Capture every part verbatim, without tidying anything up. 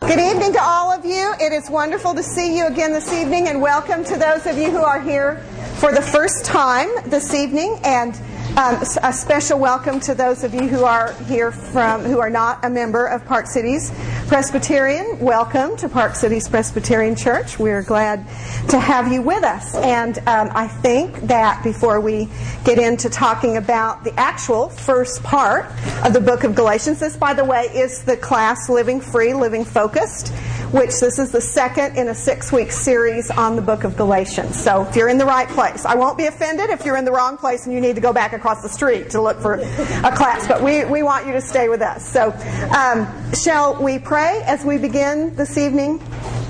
Good evening to all of you. It is wonderful to see you again this evening, and welcome to those of you who are here for the first time this evening, and um, a special welcome to those of you who are here from who are not a member of Park Cities Presbyterian. Welcome to Park Cities Presbyterian Church. We're glad to have you with us. And um, I think that before we get into talking about the actual first part of the book of Galatians, this, by the way, is the class Living Free, Living Focused, which this is the second in a six-week series on the book of Galatians. So if you're in the right place, I won't be offended if you're in the wrong place and you need to go back across the street to look for a class, but we, we want you to stay with us. So um, shall we pray as we begin this evening?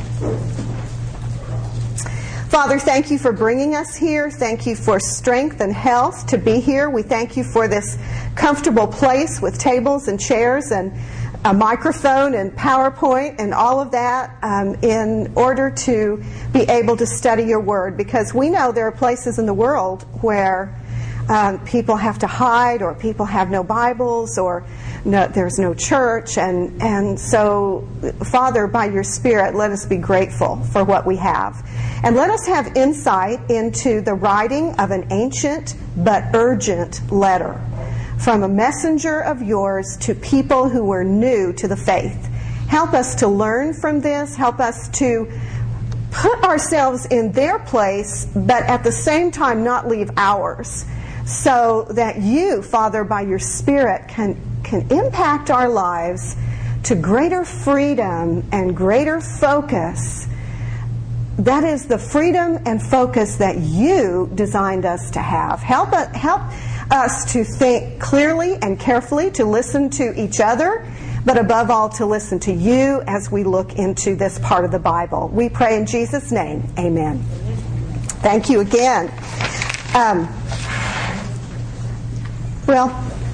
Father, thank you for bringing us here. Thank you for strength and health to be here. We thank you for this comfortable place with tables and chairs and a microphone and PowerPoint and all of that um, in order to be able to study your word, because we know there are places in the world where um, people have to hide, or people have no Bibles, or no, there's no church, and, and so, Father, by your Spirit, let us be grateful for what we have. And let us have insight into the writing of an ancient but urgent letter from a messenger of yours to people who were new to the faith. Help us to learn from this. Help us to put ourselves in their place, but at the same time not leave ours, so that you, Father, by your Spirit, can, can impact our lives to greater freedom and greater focus. That is the freedom and focus that you designed us to have. Help us, help us to think clearly and carefully, to listen to each other, but above all to listen to you as we look into this part of the Bible. We pray in Jesus' name. Amen. Thank you again. Um, well,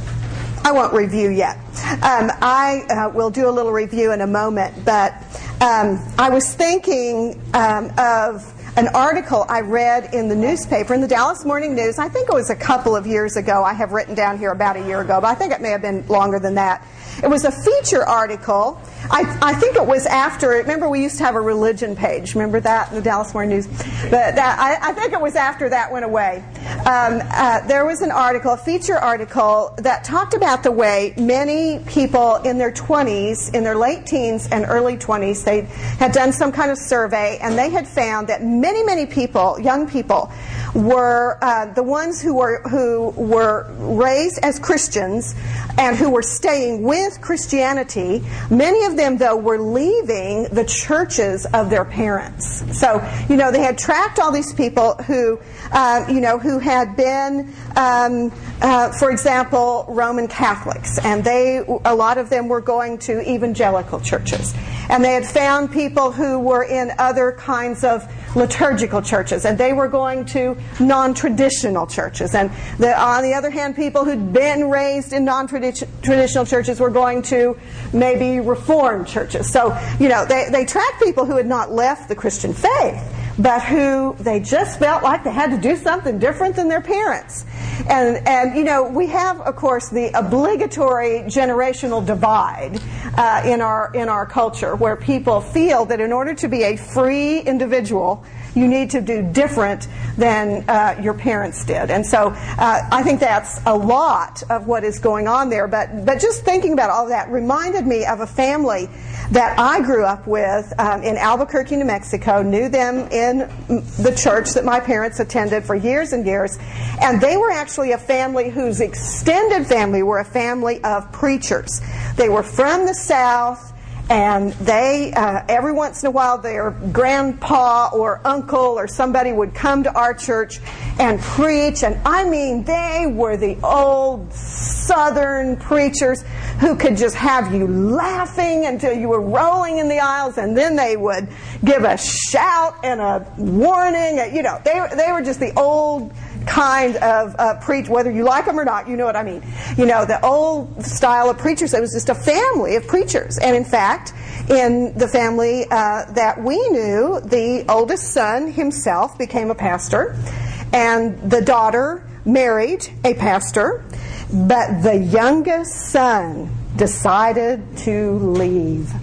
I won't review yet. Um, I uh, will do a little review in a moment, but um, I was thinking um, of an article I read in the newspaper, in the Dallas Morning News. I think it was a couple of years ago. I have written down here about a year ago, but I think it may have been longer than that. It was a feature article. I, I think it was after, remember we used to have a religion page. Remember that in the Dallas Morning News? But that, I, I think it was after that went away. Um, uh, there was an article, a feature article, that talked about the way many people in their twenties, in their late teens and early twenties, they had done some kind of survey, and they had found that many, many people, young people, were uh, the ones who were who were raised as Christians and who were staying with Christianity. Many of them, though, were leaving the churches of their parents. So, you know, they had tracked all these people who, uh, you know, who had been, um, uh, for example, Roman Catholics, and they, a lot of them were going to evangelical churches. And they had found people who were in other kinds of liturgical churches, and they were going to non-traditional churches. And the, on the other hand, people who'd been raised in non-traditional churches were going to maybe Reformed churches. So, you know, they, they tracked people who had not left the Christian faith, but who they just felt like they had to do something different than their parents. And, and you know, we have, of course, the obligatory generational divide uh, in our in our culture, where people feel that in order to be a free individual, you need to do different than uh, your parents did. And so uh, I think that's a lot of what is going on there. But, but just thinking about all of that reminded me of a family that I grew up with um, in Albuquerque, New Mexico, knew them in the church that my parents attended for years and years. And they were actually a family whose extended family were a family of preachers. They were from the South. And they, uh, every once in a while, their grandpa or uncle or somebody would come to our church and preach. And I mean, they were the old Southern preachers who could just have you laughing until you were rolling in the aisles. And then they would give a shout and a warning. You know, they, they were just the old kind of uh, preach, whether you like them or not, you know what I mean. You know, the old style of preachers. It was just a family of preachers. And in fact, in the family uh, that we knew, the oldest son himself became a pastor, and the daughter married a pastor, but the youngest son decided to leave.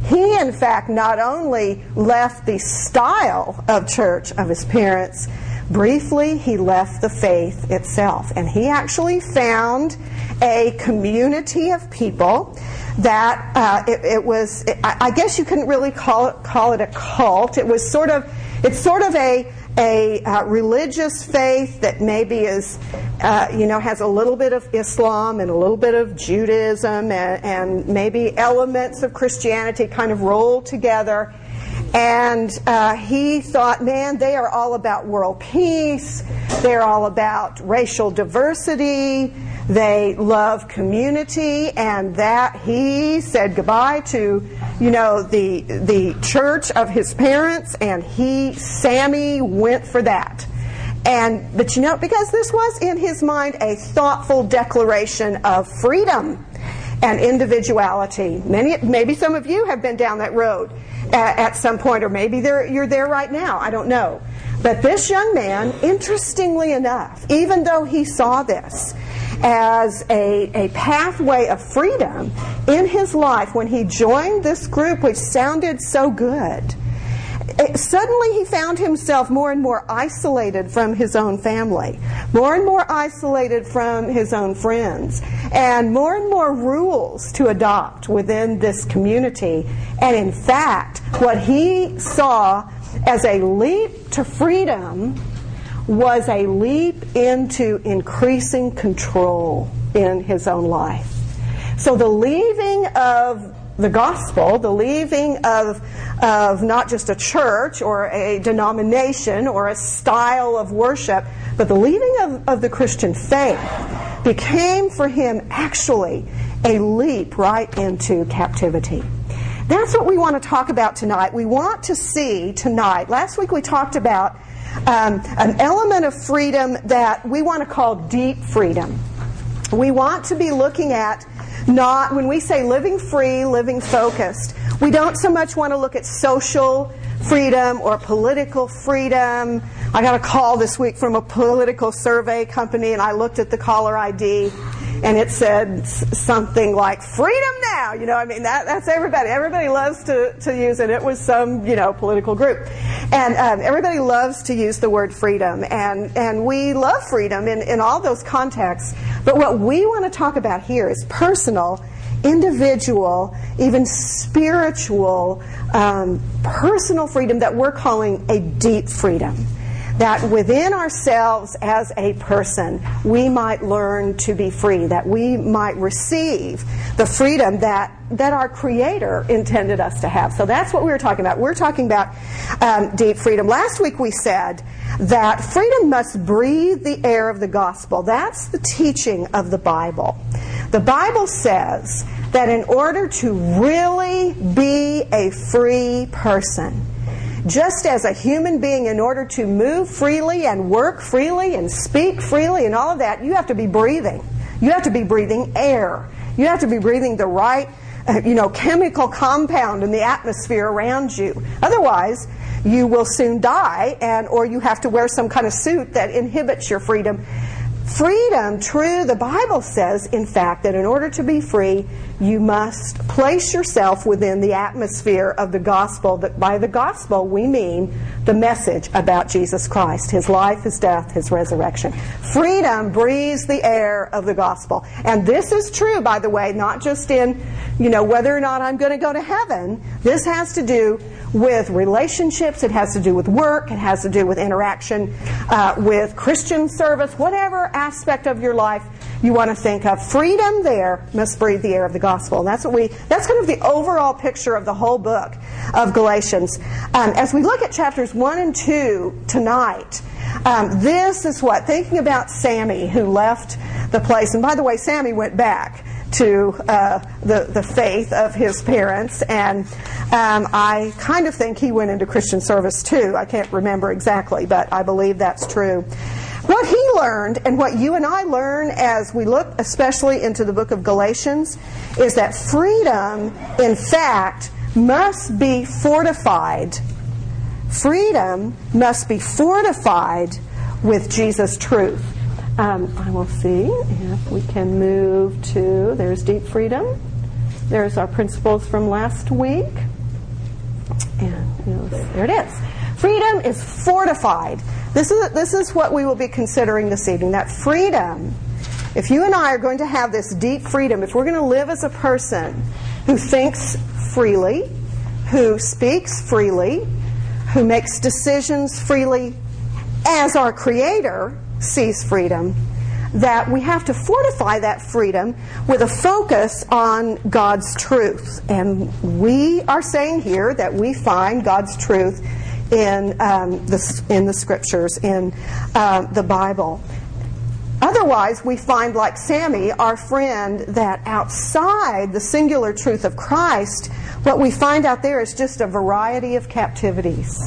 He, in fact, not only left the style of church of his parents, briefly he left the faith itself. And he actually found a community of people that uh, it, it was, it, I guess you couldn't really call it, call it a cult. It was sort of, it's sort of a a uh, religious faith that maybe is, uh, you know, has a little bit of Islam and a little bit of Judaism and, and maybe elements of Christianity kind of rolled together. And uh, he thought, man, they are all about world peace. They're all about racial diversity. They love community, and that he said goodbye to, you know, the the church of his parents, and he, Sammy, went for that. And but you know, because this was in his mind a thoughtful declaration of freedom and individuality. Many, maybe some of you have been down that road at, at some point, or maybe there, you're there right now. I don't know. But this young man, interestingly enough, even though he saw this as a, a pathway of freedom in his life when he joined this group, which sounded so good, it, suddenly he found himself more and more isolated from his own family, more and more isolated from his own friends, and more and more rules to adopt within this community. And in fact, what he saw as a leap to freedom was a leap into increasing control in his own life. So the leaving of the gospel, the leaving of, of not just a church or a denomination or a style of worship, but the leaving of, of the Christian faith became for him actually a leap right into captivity. That's what we want to talk about tonight. We want to see tonight, last week we talked about Um, an element of freedom that we want to call deep freedom. We want to be looking at, not when we say living free, living focused, we don't so much want to look at social freedom or political freedom. I got a call this week from a political survey company, and I looked at the caller I D, and it said something like freedom now. You know, I mean, that, that's everybody. Everybody loves to, to use it. It was some, you know, political group. And um, everybody loves to use the word freedom. And, and we love freedom in, in all those contexts. But what we want to talk about here is personal, individual, even spiritual, um, personal freedom that we're calling a deep freedom. That within ourselves as a person, we might learn to be free, that we might receive the freedom that, that our Creator intended us to have. So that's what we were talking about. We're talking about um, deep freedom. Last week we said that freedom must breathe the air of the gospel. That's the teaching of the Bible. The Bible says that in order to really be a free person, just as a human being, in order to move freely and work freely and speak freely and all of that, you have to be breathing. You have to be breathing air. You have to be breathing the right, uh, you know, chemical compound in the atmosphere around you. Otherwise, you will soon die, and or you have to wear some kind of suit that inhibits your freedom. Freedom, true, the Bible says, in fact, that in order to be free, you must place yourself within the atmosphere of the gospel. That by the gospel, we mean the message about Jesus Christ, His life, His death, His resurrection. Freedom breathes the air of the gospel. And this is true, by the way, not just in, you know, whether or not I'm going to go to heaven. This has to do with relationships, it has to do with work, it has to do with interaction uh, with Christian service, whatever aspect of your life you want to think of. Freedom there must breathe the air of the gospel. And that's what we, that's kind of the overall picture of the whole book of Galatians. Um, as we look at chapters one and two tonight, um, this is what, thinking about Sammy who left the place, and by the way, Sammy went back to uh, the, the faith of his parents, and um, I kind of think he went into Christian service too. I can't remember exactly, but I believe that's true. What he learned, and what you and I learn as we look especially into the book of Galatians, is that freedom, in fact, must be fortified. Freedom must be fortified with Jesus' truth. Um, I will see if we can move to, there's deep freedom. There's our principles from last week. You know, there it is. Freedom is fortified. This is this is what we will be considering this evening. That freedom, if you and I are going to have this deep freedom, if we're going to live as a person who thinks freely, who speaks freely, who makes decisions freely, as our Creator sees freedom, that we have to fortify that freedom with a focus on God's truth. And we are saying here that we find God's truth in um, the in the Scriptures, in uh, the Bible. Otherwise, we find, like Sammy, our friend, that outside the singular truth of Christ, what we find out there is just a variety of captivities.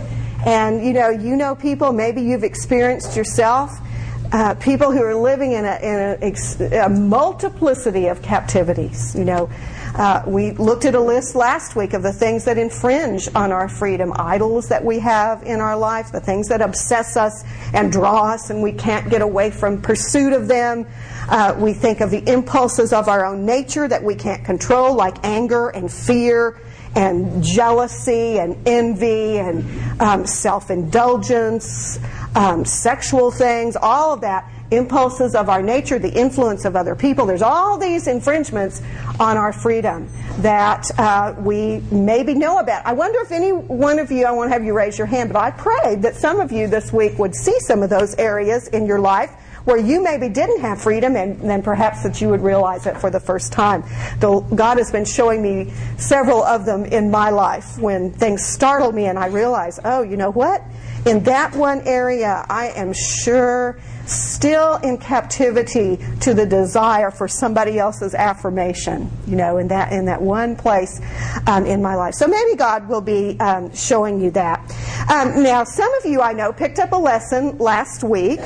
And you know, you know people, maybe you've experienced yourself, uh, people who are living in a, in a, a multiplicity of captivities. You know, uh, we looked at a list last week of the things that infringe on our freedom, idols that we have in our life, the things that obsess us and draw us, and we can't get away from pursuit of them. Uh, we think of the impulses of our own nature that we can't control, like anger and fear and jealousy and envy and um, self-indulgence, um, sexual things, all of that, impulses of our nature, the influence of other people. There's all these infringements on our freedom that uh, we maybe know about. I wonder if any one of you, I won't have you raise your hand, but I prayed that some of you this week would see some of those areas in your life where you maybe didn't have freedom, and then perhaps that you would realize it for the first time. Though God has been showing me several of them in my life when things startled me and I realized, oh, you know what? In that one area, I am sure still in captivity to the desire for somebody else's affirmation, you know, in that in that one place um, in my life. So maybe God will be um, showing you that. Um, now, some of you I know picked up a lesson last week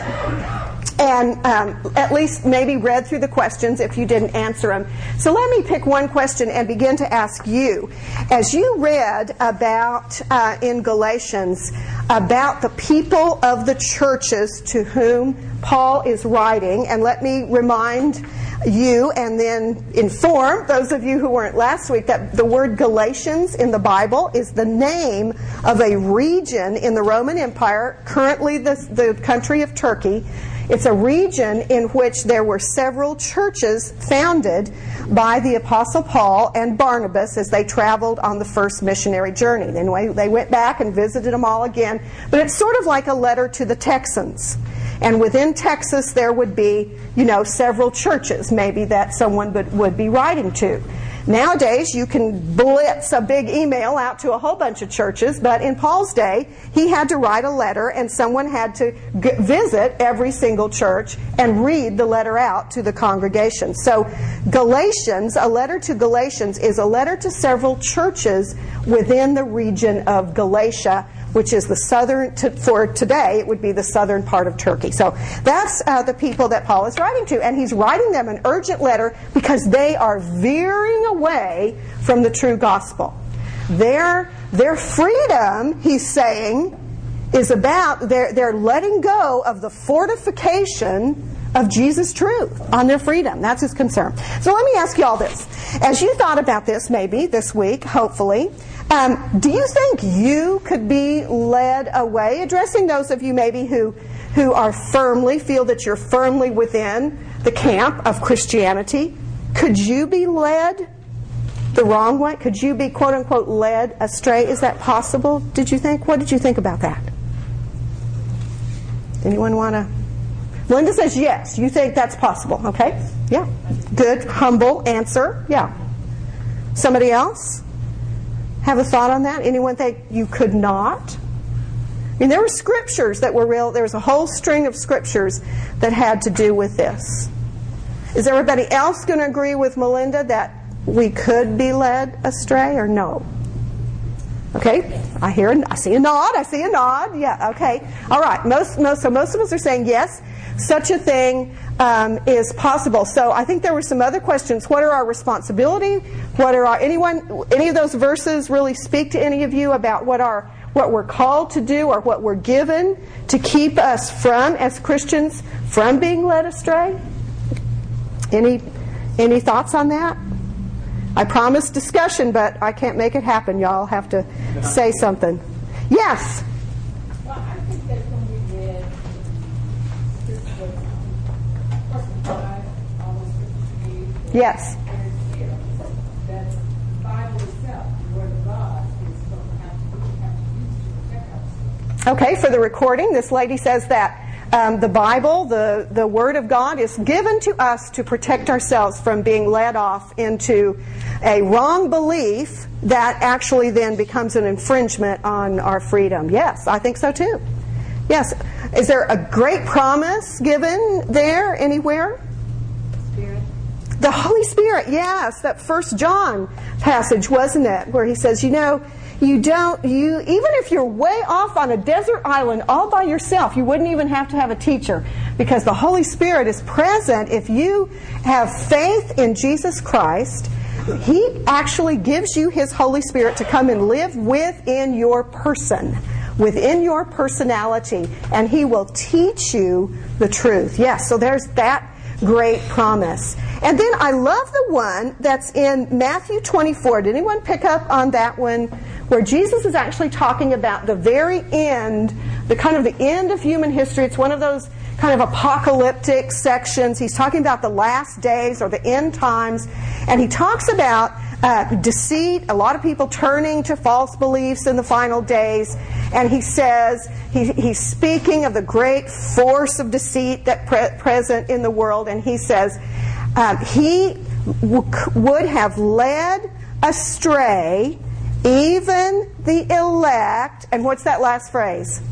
and um, at least maybe read through the questions if you didn't answer them. So let me pick one question and begin to ask you. As you read about, uh, in Galatians, about the people of the churches to whom Paul is writing, and let me remind you and then inform those of you who weren't last week that the word Galatians in the Bible is the name of a region in the Roman Empire, currently the, the country of Turkey. It's a region in which there were several churches founded by the Apostle Paul and Barnabas as they traveled on the first missionary journey. Then they went back and visited them all again. But it's sort of like a letter to the Texans. And within Texas there would be, you know, several churches maybe that someone would, would be writing to. Nowadays, you can blitz a big email out to a whole bunch of churches, but in Paul's day, he had to write a letter, and someone had to g- visit every single church and read the letter out to the congregation. So Galatians, a letter to Galatians, is a letter to several churches within the region of Galatia, which is the southern, to, for today, it would be the southern part of Turkey. So that's uh, the people that Paul is writing to. And he's writing them an urgent letter because they are veering away from the true gospel. Their, their freedom, he's saying, is about, they're, they're letting go of the fortification of Jesus' truth on their freedom. That's his concern. So let me ask you all this. As you thought about this maybe this week, hopefully, Um, do you think you could be led away? Addressing those of you maybe who, who are firmly, feel that you're firmly within the camp of Christianity, could you be led the wrong way? Could you be, quote unquote, led astray? Is that possible, did you think? What did you think about that? Anyone want to? Linda says yes. You think that's possible. Okay. Yeah. Good, humble answer. Yeah. Somebody else? Have a thought on that? Anyone think you could not? I mean, there were scriptures that were real. There was a whole string of scriptures that had to do with this. Is everybody else going to agree with Melinda that we could be led astray or no? Okay, I hear, I see a nod. I see a nod. Yeah. Okay. All right. Most, most, so most of us are saying yes. Such a thing um, is possible. So I think there were some other questions. What are our responsibilities? What are our anyone? Any of those verses really speak to any of you about what our what we're called to do or what we're given to keep us from, as Christians, from being led astray? Any any thoughts on that? I promised discussion, but I can't make it happen. Y'all have to say something. Yes? Well, I think that when we read this book, first five, almost fifty, Yes. very clear that the Bible itself, the Word of God, is what we have to, we have to use to protect ourselves. Okay, for the recording, this lady says that um, the Bible, the, the Word of God, is given to us to protect ourselves from being led off into a wrong belief that actually then becomes an infringement on our freedom. Yes, I think so too. Yes. Is there a great promise given there anywhere? Spirit. The Holy Spirit, yes. That First John passage, wasn't it? Where he says, you know, you don't, you, even if you're way off on a desert island all by yourself, you wouldn't even have to have a teacher, because the Holy Spirit is present. If you have faith in Jesus Christ, He actually gives you His Holy Spirit to come and live within your person, within your personality, and He will teach you the truth. Yes, so there's that great promise. And then I love the one that's in Matthew twenty-four. Did anyone pick up on that one? Where Jesus is actually talking about the very end, the kind of the end of human history. It's one of those kind of apocalyptic sections. He's talking about the last days or the end times. And he talks about uh, deceit, a lot of people turning to false beliefs in the final days. And he says, he, he's speaking of the great force of deceit that pre- present in the world. And he says, um, he w- would have led astray even the elect. And what's that last phrase?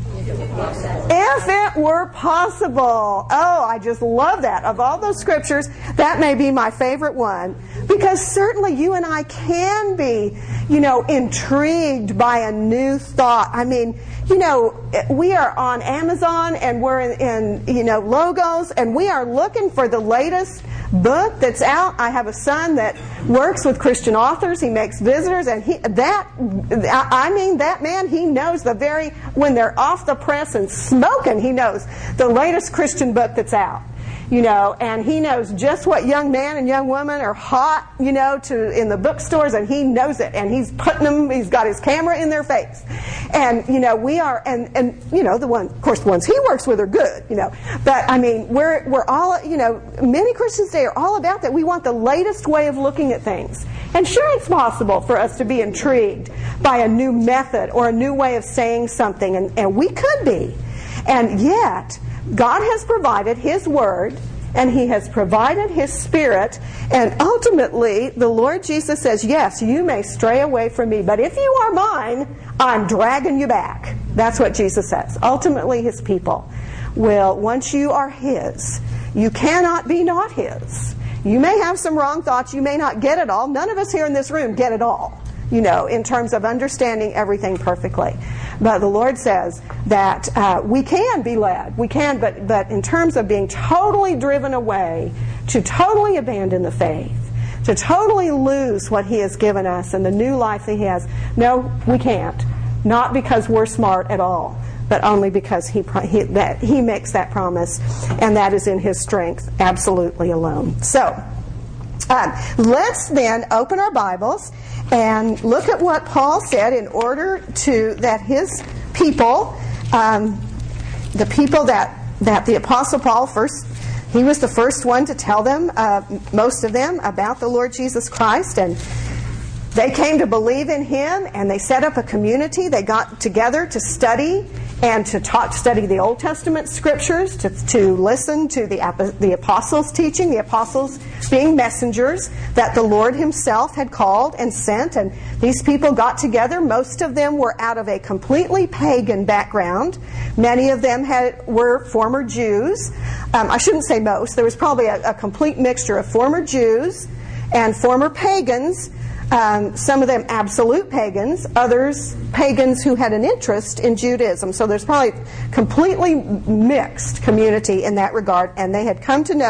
If it were possible. Oh, I just love that. Of all those scriptures, that may be my favorite one. Because certainly you and I can be, you know, intrigued by a new thought. I mean, you know, we are on Amazon and we're in, in you know, Logos, and we are looking for the latest book that's out. I have a son that works with Christian authors. He makes visitors, and he that I mean that man, he knows the very when they're off the press and smoking, he knows the latest Christian book that's out. You know, and he knows just what young man and young woman are hot, you know, to in the bookstores, and he knows it, and he's putting them, he's got his camera in their face. And, you know, we are, and, and you know, the one, of course, the ones he works with are good, you know. But, I mean, we're, we're all, you know, many Christians today are all about that. We want the latest way of looking at things. And sure, it's possible for us to be intrigued by a new method or a new way of saying something, and, and we could be. And yet, God has provided His Word, and He has provided His Spirit, and ultimately the Lord Jesus says, yes, you may stray away from me, but if you are mine, I'm dragging you back. That's what Jesus says. Ultimately, His people will, once you are His, you cannot be not His. You may have some wrong thoughts, you may not get it all. None of us here in this room get it all, you know, in terms of understanding everything perfectly. But the Lord says that uh, we can be led. We can, but, but in terms of being totally driven away, to totally abandon the faith, to totally lose what He has given us and the new life that He has, no, we can't. Not because we're smart at all, but only because He, he, that he makes that promise, and that is in His strength, absolutely alone. So, um, let's then open our Bibles and look at what Paul said in order to that his people, um, the people that, that the Apostle Paul first, he was the first one to tell them, uh, most of them, about the Lord Jesus Christ, and they came to believe in Him, and they set up a community. They got together to study and to talk, study the Old Testament scriptures, to, to listen to the, the apostles' teaching, the apostles being messengers that the Lord Himself had called and sent. And these people got together. Most of them were out of a completely pagan background. Many of them had, were former Jews. Um, I shouldn't say most. There was probably a, a complete mixture of former Jews and former pagans. Um, some of them absolute pagans, others pagans who had an interest in Judaism. So there's probably completely mixed community in that regard, and they had come to know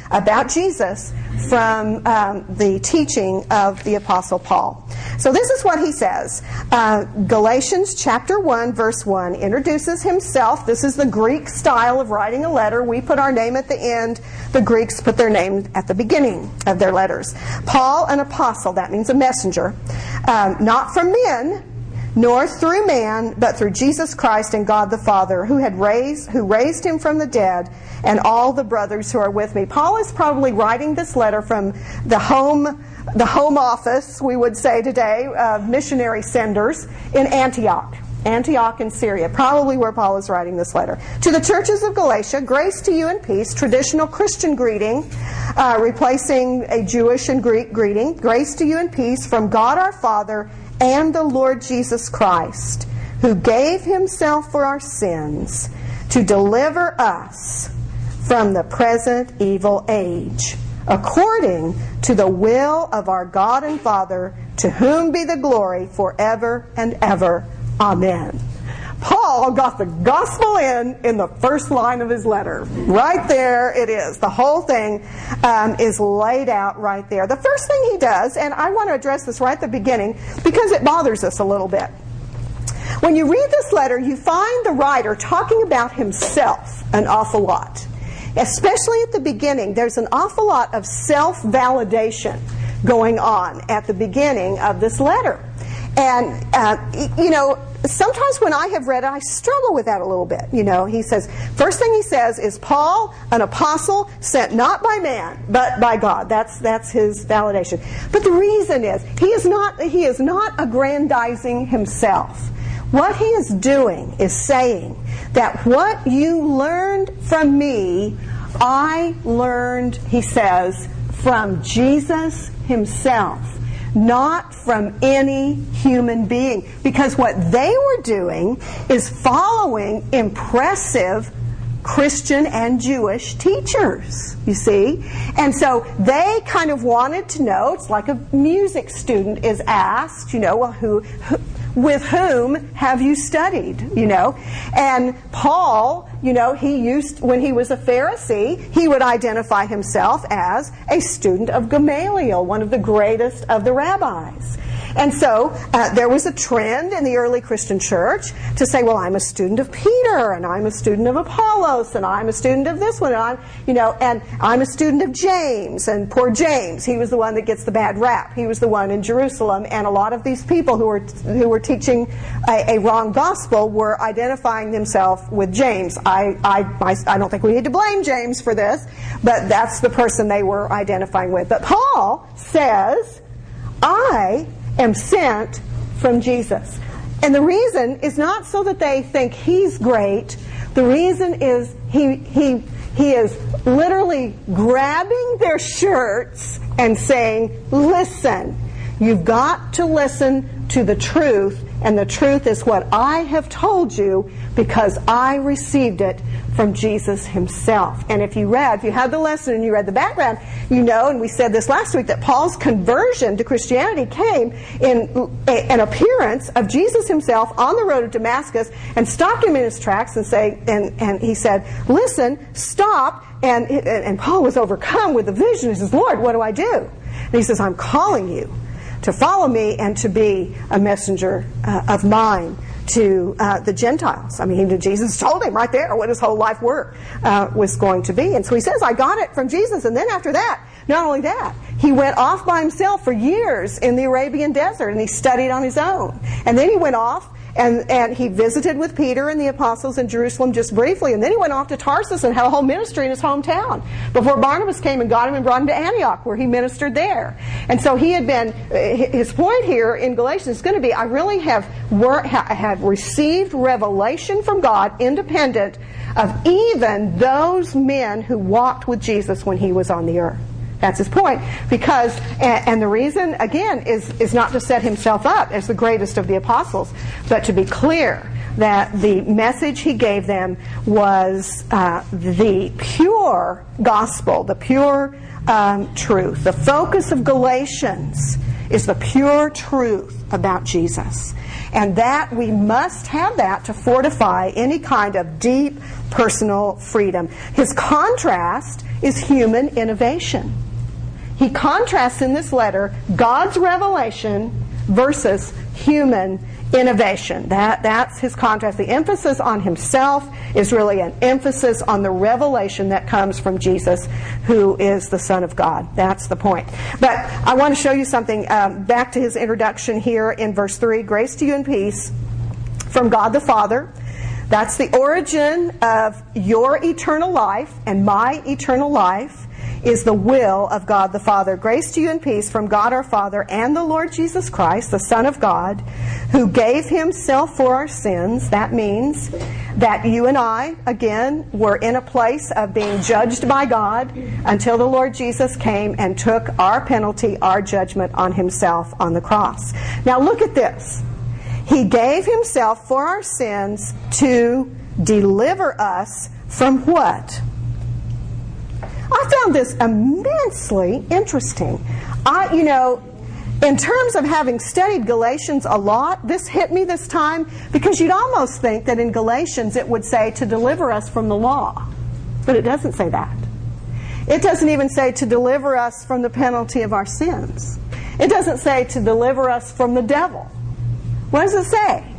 about Jesus from um, the teaching of the Apostle Paul. So this is what he says. Uh, Galatians chapter one, verse one introduces himself. This is the Greek style of writing a letter. We put our name at the end. The Greeks put their name at the beginning of their letters. Paul, an apostle, that means a messenger, um, not from men, nor through man, but through Jesus Christ and God the Father, who had raised, who raised him from the dead, and all the brothers who are with me. Paul is probably writing this letter from the home, the home office, we would say today, of missionary senders in Antioch. Antioch in Syria, probably where Paul is writing this letter. To the churches of Galatia, grace to you and peace, traditional Christian greeting, uh, replacing a Jewish and Greek greeting. Grace to you and peace from God our Father and the Lord Jesus Christ, who gave himself for our sins to deliver us from the present evil age, according to the will of our God and Father, to whom be the glory forever and ever. Amen. Paul got the gospel in in the first line of his letter. Right there it is. The whole thing um, is laid out right there. The first thing he does, and I want to address this right at the beginning because it bothers us a little bit. When you read this letter, you find the writer talking about himself an awful lot. Especially at the beginning, there's an awful lot of self-validation going on at the beginning of this letter. And, uh, you know, sometimes when I have read it, I struggle with that a little bit. You know, he says, first thing he says is, Paul, an apostle, sent not by man, but by God. That's that's his validation. But the reason is, he is not he is not aggrandizing himself. What he is doing is saying that what you learned from me, I learned, he says, from Jesus himself. Not from any human being. Because what they were doing is following impressive Christian and Jewish teachers, you see. And so they kind of wanted to know, it's like a music student is asked, you know, well, who, who with whom have you studied, you know? And Paul, you know, he used, when he was a Pharisee, he would identify himself as a student of Gamaliel, one of the greatest of the rabbis. And so uh, there was a trend in the early Christian church to say, well, I'm a student of Peter, and I'm a student of Apollos, and I'm a student of this one, and I'm, you know, and I'm a student of James, and poor James, he was the one that gets the bad rap. He was the one in Jerusalem, and a lot of these people who were who were teaching a, a wrong gospel were identifying themselves with James. I, I, I, I don't think we need to blame James for this, but that's the person they were identifying with. But Paul says, I am sent from Jesus. And the reason is not so that they think he's great. The reason is he he he is literally grabbing their shirts and saying, listen, you've got to listen to the truth, and the truth is what I have told you because I received it from Jesus himself. And if you read, if you had the lesson and you read the background, you know, and we said this last week, that Paul's conversion to Christianity came in a, an appearance of Jesus himself on the road to Damascus, and stopped him in his tracks and say, and, and he said, listen, stop. And, and Paul was overcome with the vision. He says, Lord, what do I do? And he says, I'm calling you to follow me and to be a messenger uh, of mine to uh, the Gentiles. I mean, Jesus told him right there what his whole life work uh, was going to be. And so he says, I got it from Jesus. And then after that, not only that, he went off by himself for years in the Arabian desert, and he studied on his own. And then he went off and, and he visited with Peter and the apostles in Jerusalem just briefly. And then he went off to Tarsus and had a whole ministry in his hometown before Barnabas came and got him and brought him to Antioch, where he ministered there. And so he had been, his point here in Galatians is going to be, I really have, wor- have received revelation from God independent of even those men who walked with Jesus when he was on the earth. That's his point. Because, and, and the reason, again, is, is not to set himself up as the greatest of the apostles, but to be clear that the message he gave them was uh, the pure gospel, the pure um, truth. The focus of Galatians is the pure truth about Jesus. And that, we must have that to fortify any kind of deep personal freedom. His contrast is human innovation. He contrasts in this letter God's revelation versus human innovation. That, that's his contrast. The emphasis on himself is really an emphasis on the revelation that comes from Jesus, who is the Son of God. That's the point. But I want to show you something. Um, back to his introduction here in verse three. Grace to you and peace from God the Father. That's the origin of your eternal life and my eternal life. Is the will of God the Father. Grace to you and peace from God our Father and the Lord Jesus Christ, the Son of God, who gave himself for our sins. That means that you and I, again, were in a place of being judged by God until the Lord Jesus came and took our penalty, our judgment on himself on the cross. Now look at this. He gave himself for our sins to deliver us from what? I found this immensely interesting. I, you know, in terms of having studied Galatians a lot, this hit me this time because you'd almost think that in Galatians it would say to deliver us from the law. But it doesn't say that. It doesn't even say to deliver us from the penalty of our sins. It doesn't say to deliver us from the devil. What does it say?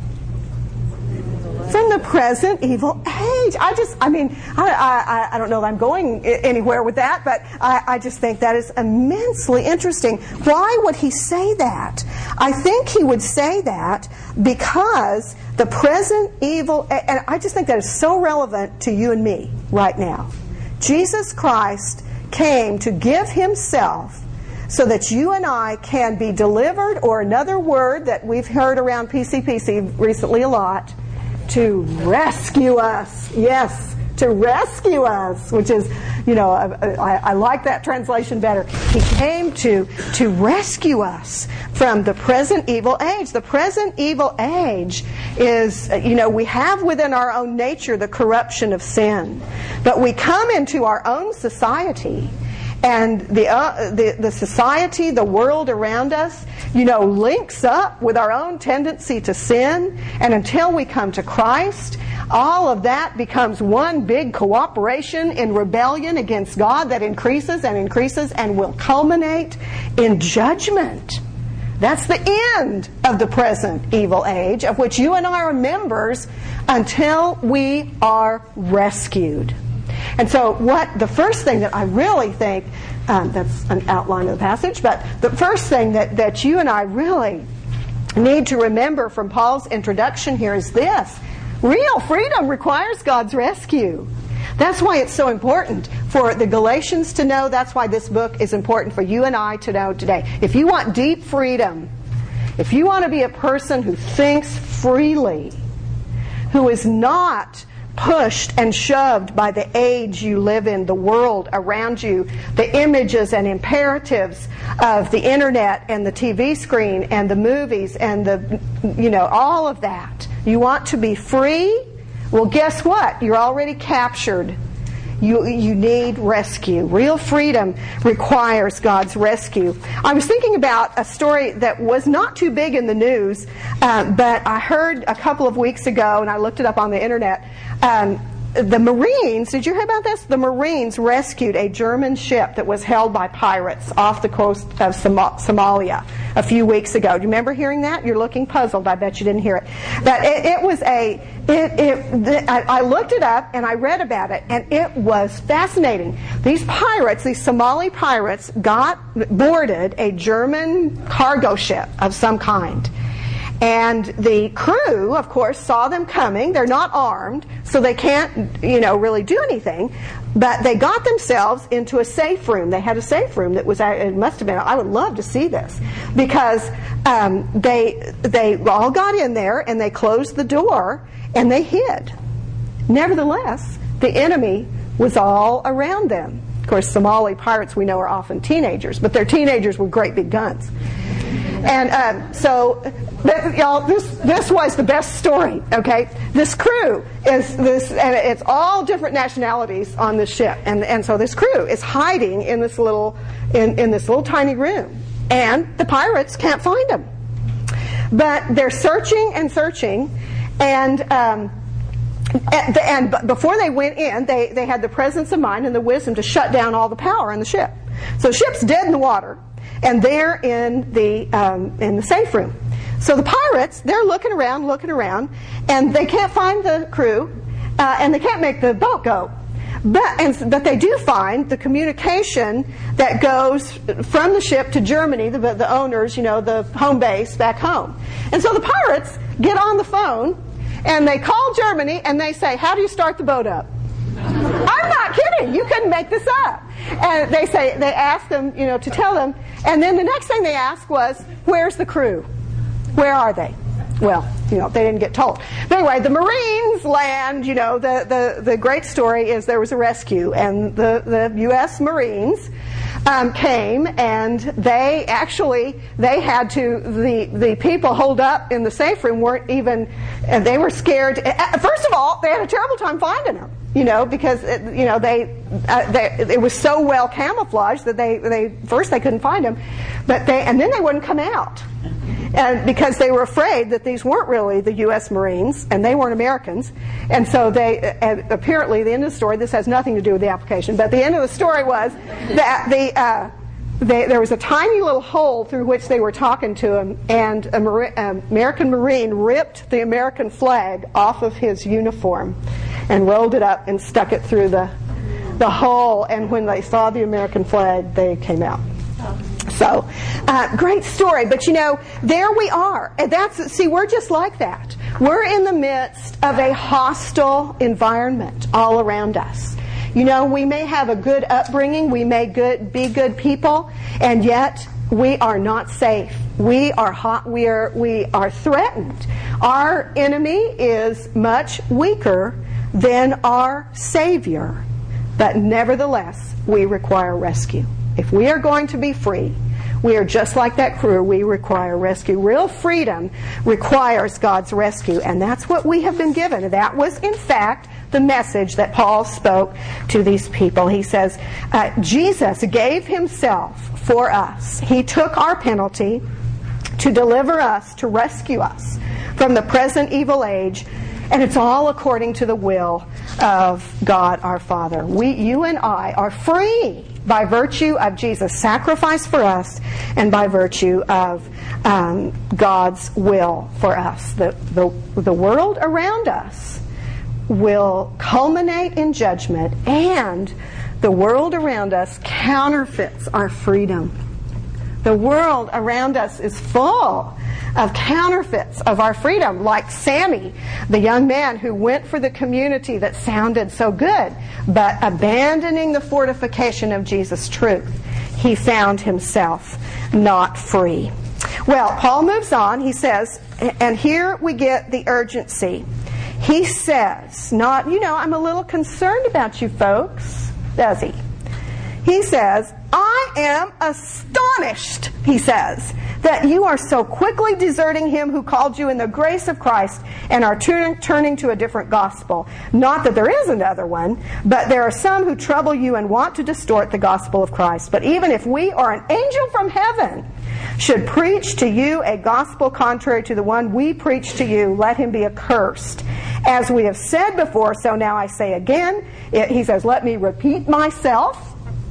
From the present evil age. I just, I mean, I, I, I don't know that I'm going anywhere with that, but I, I just think that is immensely interesting. Why would he say that? I think he would say that because the present evil, and I just think that is so relevant to you and me right now. Jesus Christ came to give himself so that you and I can be delivered, or another word that we've heard around P C P C recently a lot, to rescue us. Yes, to rescue us, which is, you know, I, I, I like that translation better. He came to, to rescue us from the present evil age. The present evil age is, you know, we have within our own nature the corruption of sin. But we come into our own society, and the, uh, the the society, the world around us, you know, links up with our own tendency to sin. And until we come to Christ, all of that becomes one big cooperation in rebellion against God that increases and increases and will culminate in judgment. That's the end of the present evil age, of which you and I are members until we are rescued. And so what the first thing that I really think, um, that's an outline of the passage, but the first thing that, that you and I really need to remember from Paul's introduction here is this. Real freedom requires God's rescue. That's why it's so important for the Galatians to know. That's why this book is important for you and I to know today. If you want deep freedom, if you want to be a person who thinks freely, who is not pushed and shoved by the age you live in, the world around you, the images and imperatives of the internet and the T V screen and the movies and the, you know, all of that. You want to be free? Well, guess what? You're already captured. You, you need rescue. Real freedom requires God's rescue. I was thinking about a story that was not too big in the news, uh, but I heard a couple of weeks ago, and I looked it up on the internet. Um, the Marines, did you hear about this? The Marines rescued a German ship that was held by pirates off the coast of Som- Somalia a few weeks ago. Do you remember hearing that? You're looking puzzled. I bet you didn't hear it. But it, it was a, it, it, the, I, I looked it up and I read about it, and it was fascinating. These pirates, these Somali pirates, got boarded a German cargo ship of some kind. And the crew, of course, saw them coming. They're not armed, so they can't, you know, really do anything. But they got themselves into a safe room. They had a safe room that was, it must have been, I would love to see this. Because um, they, they all got in there and they closed the door and they hid. Nevertheless, the enemy was all around them. Of course, Somali pirates, we know, are often teenagers, but they're teenagers with great big guns. And um, so, y'all, this this was the best story. Okay, this crew is this, and it's all different nationalities on this ship, and and so this crew is hiding in this little in in this little tiny room, and the pirates can't find them. But they're searching and searching, and um, and, and before they went in, they, they had the presence of mind and the wisdom to shut down all the power in the ship. So the ship's dead in the water, and they're in the um, in the safe room. So the pirates, they're looking around, looking around, and they can't find the crew, uh, and they can't make the boat go. But, and, but they do find the communication that goes from the ship to Germany, the, the owners, you know, the home base back home. And so the pirates get on the phone, and they call Germany, and they say, how do you start the boat up? I'm not kidding. You couldn't make this up. And they say, they ask them, you know, to tell them. And then the next thing they asked was, where's the crew? Where are they? Well, you know, they didn't get told. But anyway, the Marines land, you know, the, the, the great story is there was a rescue, and the, the U S Marines um, came, and they actually, they had to, the, the people holed up in the safe room weren't even, and they were scared. First of all, they had a terrible time finding them, you know, because, it, you know, they, uh, they, it was so well camouflaged that they, they, first they couldn't find them, but they, and then they wouldn't come out. And because they were afraid that these weren't really the U S Marines, and they weren't Americans. And so they, and apparently the end of the story, this has nothing to do with the application, but the end of the story was that the, uh, they, there was a tiny little hole through which they were talking to him, and an American Marine ripped the American flag off of his uniform and rolled it up and stuck it through the, the hole, and when they saw the American flag, they came out. So, uh, great story. But you know, there we are. And that's, see, we're just like that. We're in the midst of a hostile environment all around us. You know, we may have a good upbringing, we may good, be good people, and yet we are not safe. We are hot, we are we are threatened. Our enemy is much weaker than our Savior. But nevertheless, we require rescue. If we are going to be free, we are just like that crew. We require rescue. Real freedom requires God's rescue, and that's what we have been given. That was, in fact, the message that Paul spoke to these people. He says, uh, Jesus gave himself for us. He took our penalty to deliver us, to rescue us from the present evil age, and it's all according to the will of God our Father. We, you and I are free by virtue of Jesus' sacrifice for us and by virtue of um, God's will for us. The, the, the world around us will culminate in judgment, and the world around us counterfeits our freedom. The world around us is full of counterfeits of our freedom, like Sammy, the young man who went for the community that sounded so good, but abandoning the fortification of Jesus' truth, he found himself not free. Well, Paul moves on. He says, and here we get the urgency. He says, not, you know, I'm a little concerned about you folks, does he? He says, I am astonished, he says, that you are so quickly deserting him who called you in the grace of Christ and are turn, turning to a different gospel. Not that there is another one, but there are some who trouble you and want to distort the gospel of Christ. But even if we or an angel from heaven should preach to you a gospel contrary to the one we preach to you, let him be accursed. As we have said before, so now I say again, it, he says, let me repeat myself.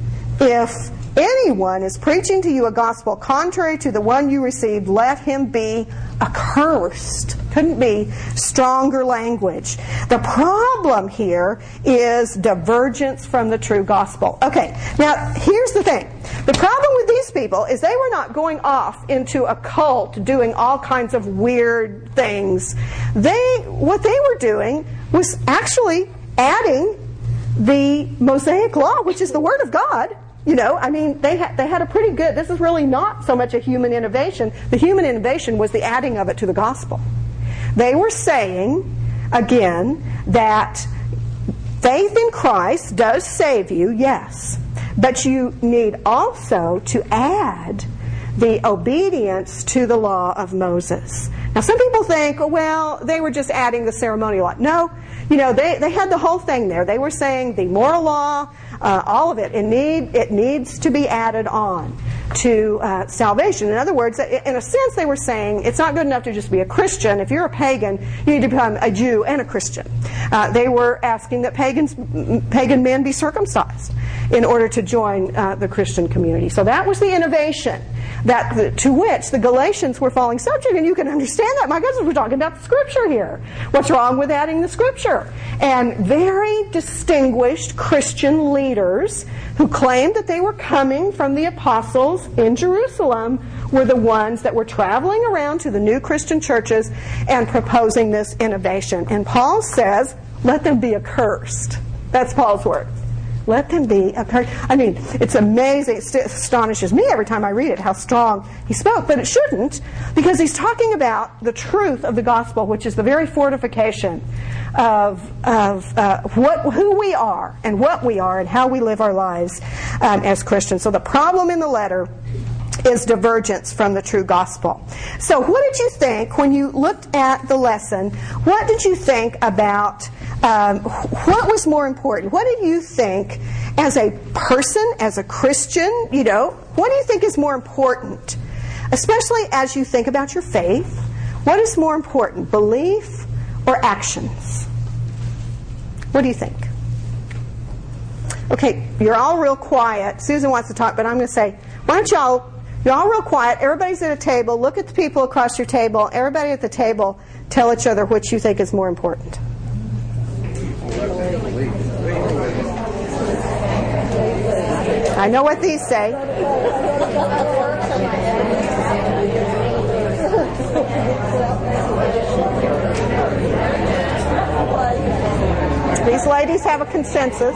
If anyone is preaching to you a gospel contrary to the one you received, let him be accursed. Couldn't be stronger language. The problem here is divergence from the true gospel. Okay, now here's the thing. The problem with these people is they were not going off into a cult doing all kinds of weird things. They, what they were doing was actually adding the Mosaic Law, which is the Word of God. You know, I mean, they had, they had a pretty good, this is really not so much a human innovation. The human innovation was the adding of it to the gospel. They were saying, again, that faith in Christ does save you, yes, but you need also to add the obedience to the law of Moses. Now, some people think, oh, well, they were just adding the ceremonial law. No, you know, they, they had the whole thing there. They were saying the moral law, uh, all of it, it, need, it needs to be added on. to uh, salvation. In other words, in a sense, they were saying it's not good enough to just be a Christian. If you're a pagan, you need to become a Jew and a Christian. Uh, they were asking that pagans, pagan men be circumcised in order to join uh, the Christian community. So that was the innovation that the, to which the Galatians were falling subject, and you can understand that. My goodness, we're talking about the Scripture here. What's wrong with adding the Scripture? And very distinguished Christian leaders who claimed that they were coming from the apostles in Jerusalem were the ones that were traveling around to the new Christian churches and proposing this innovation. And Paul says, let them be accursed. That's Paul's word. Let them be accursed. I mean, it's amazing. It astonishes me every time I read it how strong he spoke. But it shouldn't, because he's talking about the truth of the gospel, which is the very fortification of, of uh, what, who we are and what we are and how we live our lives um, as Christians. So the problem in the letter is divergence from the true gospel. So what did you think when you looked at the lesson? What did you think about um, what was more important? What did you think as a person, as a Christian, you know, what do you think is more important? Especially as you think about your faith, what is more important, belief or actions? What do you think? Okay, you're all real quiet. Susan wants to talk, but I'm going to say, why don't y'all You're all real quiet. Everybody's at a table. Look at the people across your table. Everybody at the table, tell each other which you think is more important. I know what these say. These ladies have a consensus.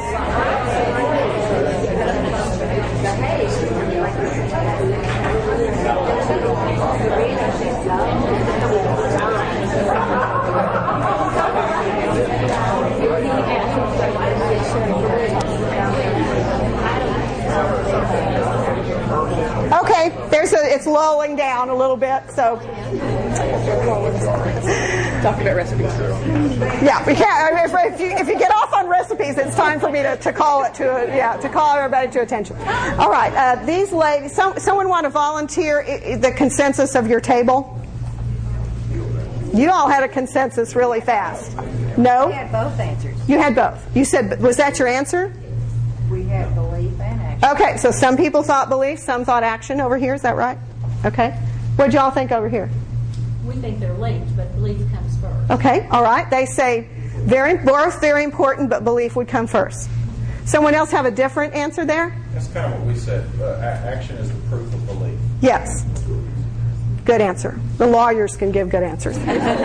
Okay, there's a, it's lulling down a little bit, so. Talk about recipes. Yeah, we can't. If, if you if you get off on recipes, it's time for me to, to call it to a, yeah to call everybody to attention. All right, uh, these ladies. Some, someone want to volunteer the consensus of your table? You all had a consensus really fast. No? We had both answers. You had both. You said, was that your answer? We had belief and action. Okay, so some people thought belief, some thought action over here. Is that right? Okay. What did y'all think over here? We think they're linked, but belief comes first. Okay, all right. They say very, both very important, but belief would come first. Someone else have a different answer there? That's kind of what we said. Uh, a- action is the proof of belief. Yes. Good answer. The lawyers can give good answers.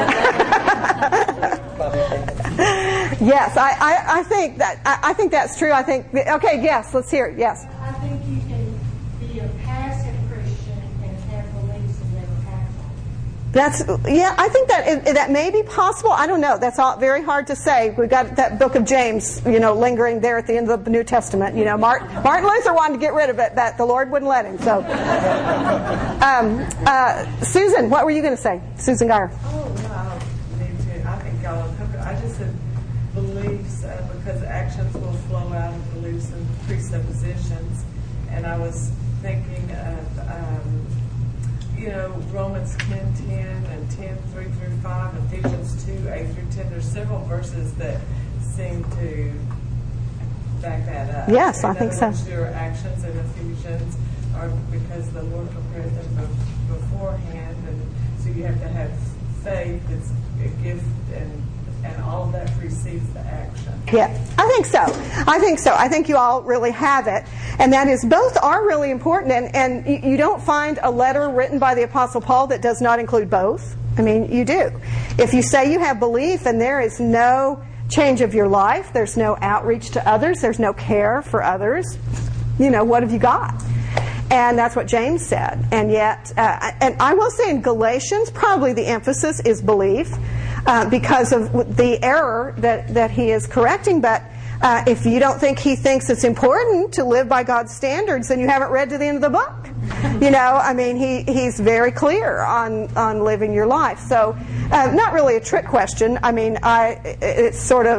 Yes, I, I, I think that I, I think that's true. I think okay. Yes, let's hear it. Yes. I think you can be a passive Christian and have beliefs and never act on it. That's yeah. I think that it, that may be possible. I don't know. That's all very hard to say. We've got that book of James, you know, lingering there at the end of the New Testament. You know, Martin, Martin Luther wanted to get rid of it, but the Lord wouldn't let him. So, um, uh, Susan, what were you going to say, Susan Geyer? Oh, no, I don't need to. I think y'all have covered. I just said beliefs uh, because actions will flow out of beliefs and presuppositions. And I was thinking of, um, you know, Romans ten ten and ten three through five, Ephesians two eight through ten. There's several verses that seem to back that up. Yes, In I think other so. words, your actions in Ephesians are because the Lord prepared them be- beforehand, and so you have to have faith. It's a gift, and and all of that precedes the action. Yeah, I think so. I think so. I think you all really have it. And that is, both are really important. And, and you, you don't find a letter written by the Apostle Paul that does not include both. I mean, you do. If you say you have belief and there is no change of your life, there's no outreach to others, there's no care for others, you know, what have you got? And that's what James said. And yet, uh, and I will say in Galatians, probably the emphasis is belief. Uh, because of the error that, that he is correcting. But uh, if you don't think he thinks it's important to live by God's standards, then you haven't read to the end of the book. You know, I mean, he, he's very clear on, on living your life. So uh, not really a trick question. I mean, I, it's sort of,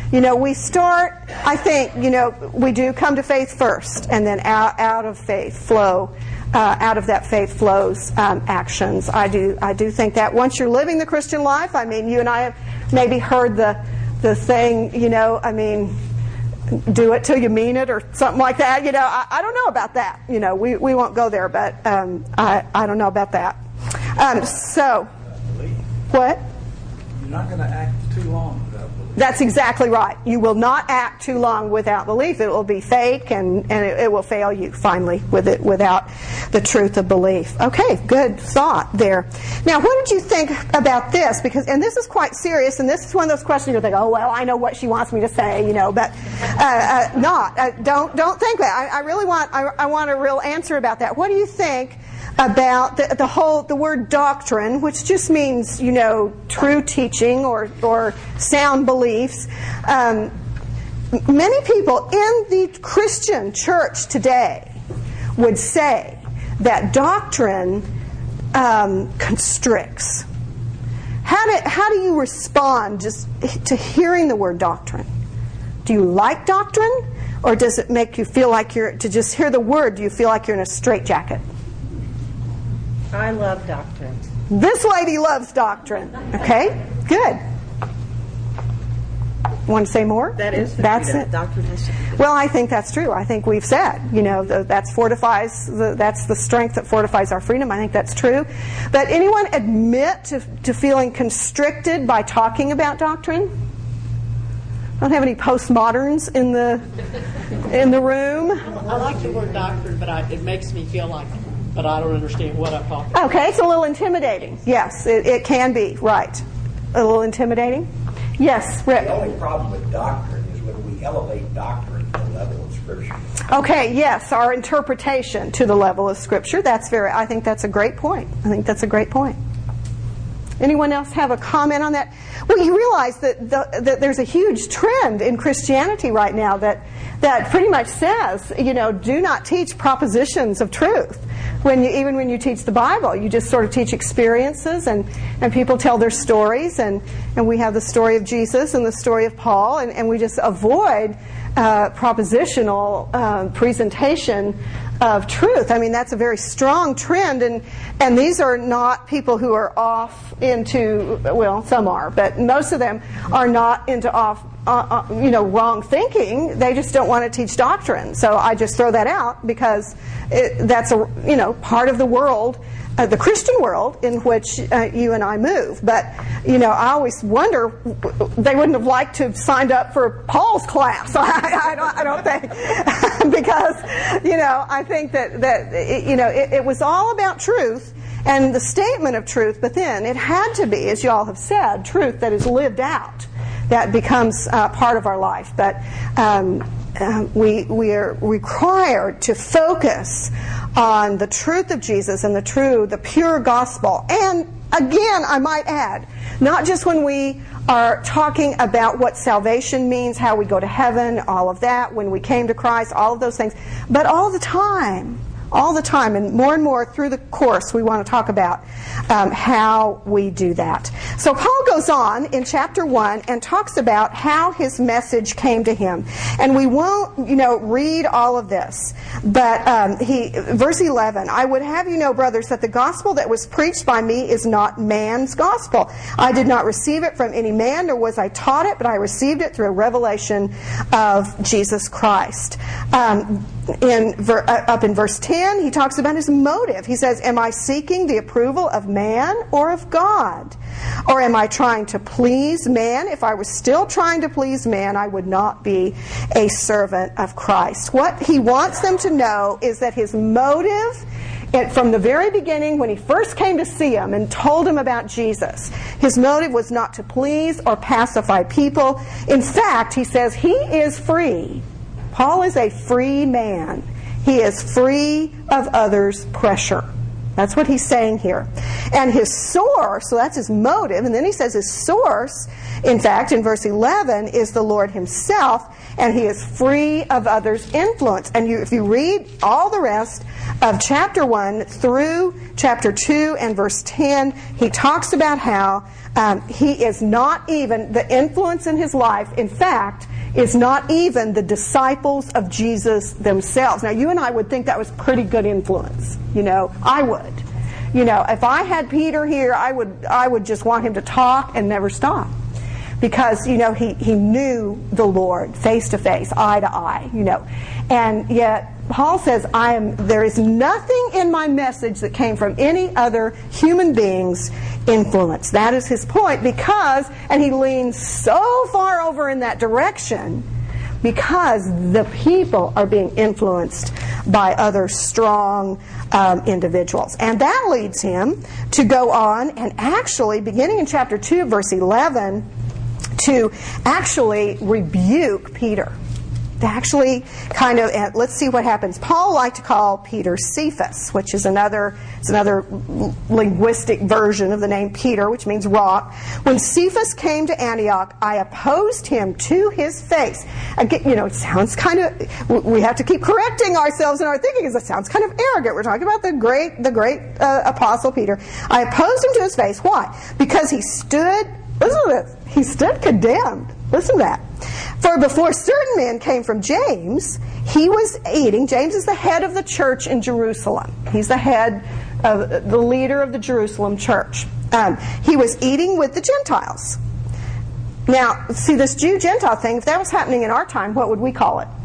You know, we start, I think, you know, we do come to faith first, and then out, out of faith flow, uh, out of that faith flows um, actions. I do I do think that once you're living the Christian life, I mean, you and I have maybe heard the the thing, you know, I mean, do it till you mean it or something like that. You know, I, I don't know about that. You know, we, we won't go there, but um, I, I don't know about that. Um, so, what? You're not going to act too long without belief. That's exactly right. You will not act too long without belief. It will be fake, and, and it, it will fail you finally with it without the truth of belief. Okay, good thought there. Now, what did you think about this? Because, and this is quite serious, and this is one of those questions you'll think, oh, well, I know what she wants me to say, you know, but uh, uh, not. Uh, don't don't think that. I, I really want I, I want a real answer about that. What do you think about the, the whole, the word doctrine, which just means, you know, true teaching or, or sound beliefs. Um, many people in the Christian church today would say that doctrine um, constricts. How do, how do you respond just to hearing the word doctrine? Do you like doctrine, or does it make you feel like you're, to just hear the word, do you feel like you're in a straitjacket? I love doctrine. This lady loves doctrine. Okay, good. Want to say more? That is the that's truth. it. Doctrine is true. Well, I think that's true. I think we've said, you know, the, that's fortifies. The, that's the strength that fortifies our freedom. I think that's true. But anyone admit to, to feeling constricted by talking about doctrine? Don't have any postmoderns in the in the room. I like the word doctrine, but I, it makes me feel like, but I don't understand what I'm talking about. Okay, it's a little intimidating. Yes, it, it can be, right. A little intimidating. Yes, Rick. The only problem with doctrine is when we elevate doctrine to the level of Scripture. Okay, yes, our interpretation to the level of Scripture. That's very, I think that's a great point. I think that's a great point. Anyone else have a comment on that? Well, you realize that, the, that there's a huge trend in Christianity right now that, that pretty much says, you know, do not teach propositions of truth. When you, even when you teach the Bible, you just sort of teach experiences, and, and people tell their stories, and, and we have the story of Jesus and the story of Paul, and, and we just avoid uh, propositional uh, presentation of truth. I mean, that's a very strong trend, and and these are not people who are off into, well, some are, but most of them are not into off, uh, uh, you know, wrong thinking. They just don't want to teach doctrine. So I just throw that out because it, that's a, you know, part of the world, uh, the Christian world in which uh, you and I move. But, you know, I always wonder, they wouldn't have liked to have signed up for Paul's class. I, I, don't, I don't think, because, you know, I think that, that it, you know, it, it was all about truth and the statement of truth, but then it had to be, as you all have said, truth that is lived out, that becomes uh, part of our life. But um, uh, we, we are required to focus on the truth of Jesus and the true, the pure gospel. And again, I might add, not just when we are talking about what salvation means, how we go to heaven, all of that, when we came to Christ, all of those things, but all the time. All the time, and more and more through the course, we want to talk about um, how we do that. So Paul goes on in chapter one and talks about how his message came to him. And we won't, you know, read all of this. But um, he, verse eleven, I would have you know, brothers, that the gospel that was preached by me is not man's gospel. I did not receive it from any man, nor was I taught it, but I received it through a revelation of Jesus Christ. Um, in ver, uh, up in verse ten, he talks about his motive. He says, am I seeking the approval of man or of God? Or am I trying to please man? If I was still trying to please man, I would not be a servant of Christ. What he wants them to know is that his motive, and from the very beginning, when he first came to see him and told him about Jesus, his motive was not to please or pacify people. In fact, he says he is free. Paul is a free man. He is free of others' pressure. That's what he's saying here. And his source, so that's his motive, and then he says his source, in fact, in verse eleven, is the Lord himself, and he is free of others' influence. And you, if you read all the rest of chapter one through chapter two and verse ten, he talks about how um, he is not even, the influence in his life, in fact, is not even the disciples of Jesus themselves. Now, you and I would think that was pretty good influence. You know, I would. You know, if I had Peter here, I would I would just want him to talk and never stop. Because, you know, he, he knew the Lord face to face, eye to eye, you know. And yet, Paul says, I am. there is nothing in my message that came from any other human being's influence. That is his point, because, and he leans so far over in that direction, because the people are being influenced by other strong um, individuals. And that leads him to go on and actually, beginning in chapter two, verse eleven, to actually rebuke Peter. To actually kind of, and let's see what happens. Paul liked to call Peter Cephas, which is another, it's another linguistic version of the name Peter, which means rock. When Cephas came to Antioch, I opposed him to his face. Again, you know, it sounds kind of, we have to keep correcting ourselves in our thinking, because it sounds kind of arrogant. We're talking about the great, the great uh, apostle Peter. I opposed him to his face. Why? Because he stood, listen to this, he stood condemned. Listen to that. For before certain men came from James, he was eating. James is the head of the church in Jerusalem. He's the head of the leader of the Jerusalem church. Um, he was eating with the Gentiles. Now, see, this Jew-Gentile thing, if that was happening in our time, what would we call it?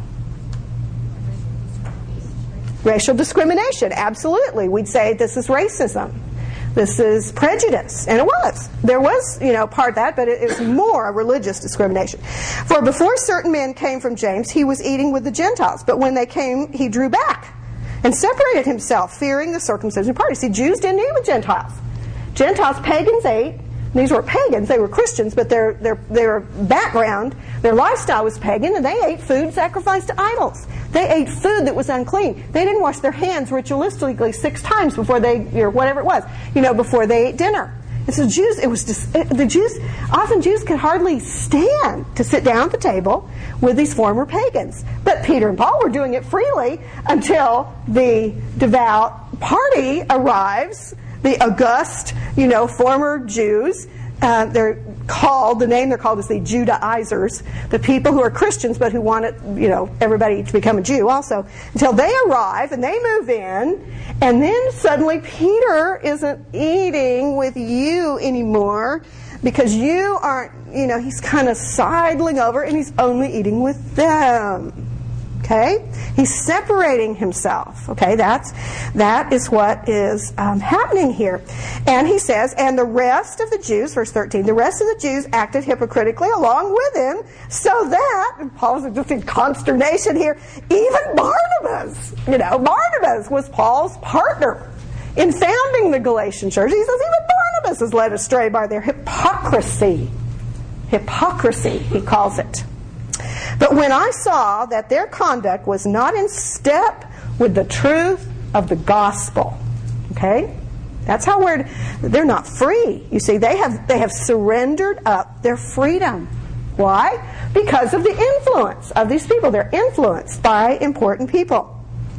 Racial discrimination. Absolutely. We'd say this is racism. This is prejudice. And it was. There was, you know, part of that, but it is more a religious discrimination. For before certain men came from James, he was eating with the Gentiles. But when they came, he drew back and separated himself, fearing the circumcision party. See, Jews didn't eat with Gentiles. Gentiles, pagans ate. These were pagans. They were Christians, but their, their, their background, their lifestyle was pagan, and they ate food sacrificed to idols. They ate food that was unclean. They didn't wash their hands ritualistically six times before they, or whatever it was, you know, before they ate dinner. And so Jews, it was just, the Jews, often Jews could hardly stand to sit down at the table with these former pagans. But Peter and Paul were doing it freely until the devout party arrives, the august, you know, former Jews. Uh, they're called, the name they're called is the Judaizers, the people who are Christians but who want it, you know, everybody to become a Jew also, until they arrive and they move in, and then suddenly Peter isn't eating with you anymore because you aren't, you know, he's kind of sidling over and he's only eating with them. Okay? He's separating himself. Okay? That's, that is what is um, happening here. And he says, and the rest of the Jews, verse thirteen, the rest of the Jews acted hypocritically along with him, so that, and Paul's just in consternation here, even Barnabas, you know, Barnabas was Paul's partner in founding the Galatian church. He says even Barnabas is led astray by their hypocrisy. Hypocrisy, he calls it. But when I saw that their conduct was not in step with the truth of the gospel, okay? That's how we're, they're not free. You see, they have they have surrendered up their freedom. Why? Because of the influence of these people. They're influenced by important people.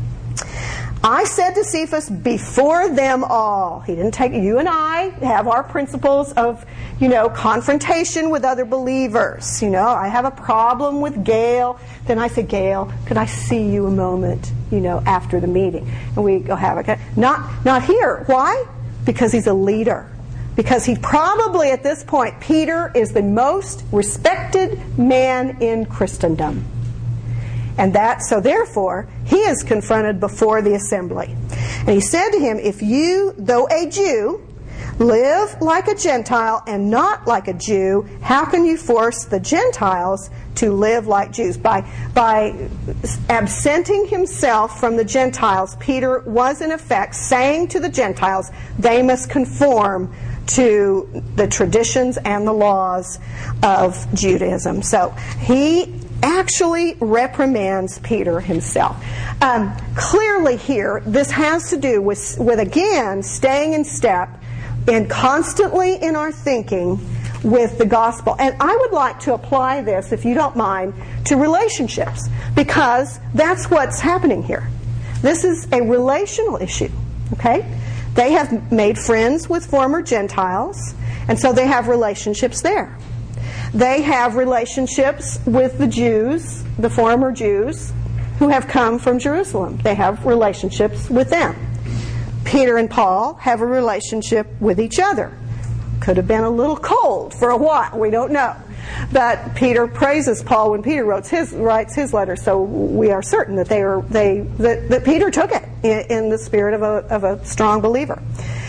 I said to Cephas before them all. He didn't take, you and I have our principles of, you know, confrontation with other believers. You know, I have a problem with Gail. Then I say, Gail, could I see you a moment, you know, after the meeting? And we go have a, not, not here. Why? Because he's a leader. Because he probably at this point, Peter is the most respected man in Christendom. And that, so therefore, he is confronted before the assembly. And he said to him, if you, though a Jew, live like a Gentile and not like a Jew, how can you force the Gentiles to live like Jews? By, by absenting himself from the Gentiles, Peter was in effect saying to the Gentiles, they must conform to the traditions and the laws of Judaism. So he actually reprimands Peter himself. Um, clearly here, this has to do with, with, again, staying in step and constantly in our thinking with the gospel. And I would like to apply this, if you don't mind, to relationships, because that's what's happening here. This is a relational issue, okay? They have made friends with former Gentiles, and so they have relationships there. They have relationships with the Jews, the former Jews, who have come from Jerusalem. They have relationships with them. Peter and Paul have a relationship with each other. Could have been a little cold for a while, we don't know. But Peter praises Paul when Peter wrote his, writes his letter, so we are certain that they are they that, that Peter took it in, in the spirit of a of a strong believer.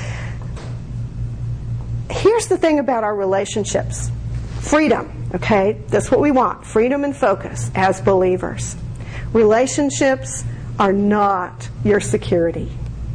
Here's the thing about our relationships. Freedom, okay? That's what we want. Freedom and focus as believers. Relationships are not your security.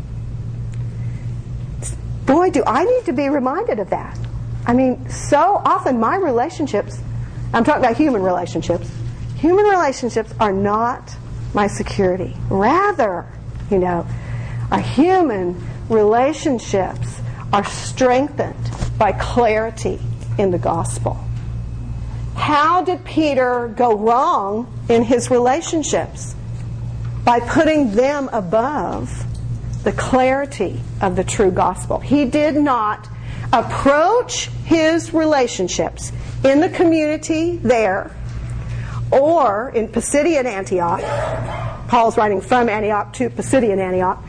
Boy, do I need to be reminded of that. I mean, so often my relationships, I'm talking about human relationships, human relationships are not my security. Rather, you know, our human relationships are strengthened by clarity in the gospel. How did Peter go wrong in his relationships? By putting them above the clarity of the true gospel. He did not approach his relationships in the community there or in Pisidian Antioch. Paul's writing from Antioch to Pisidian Antioch.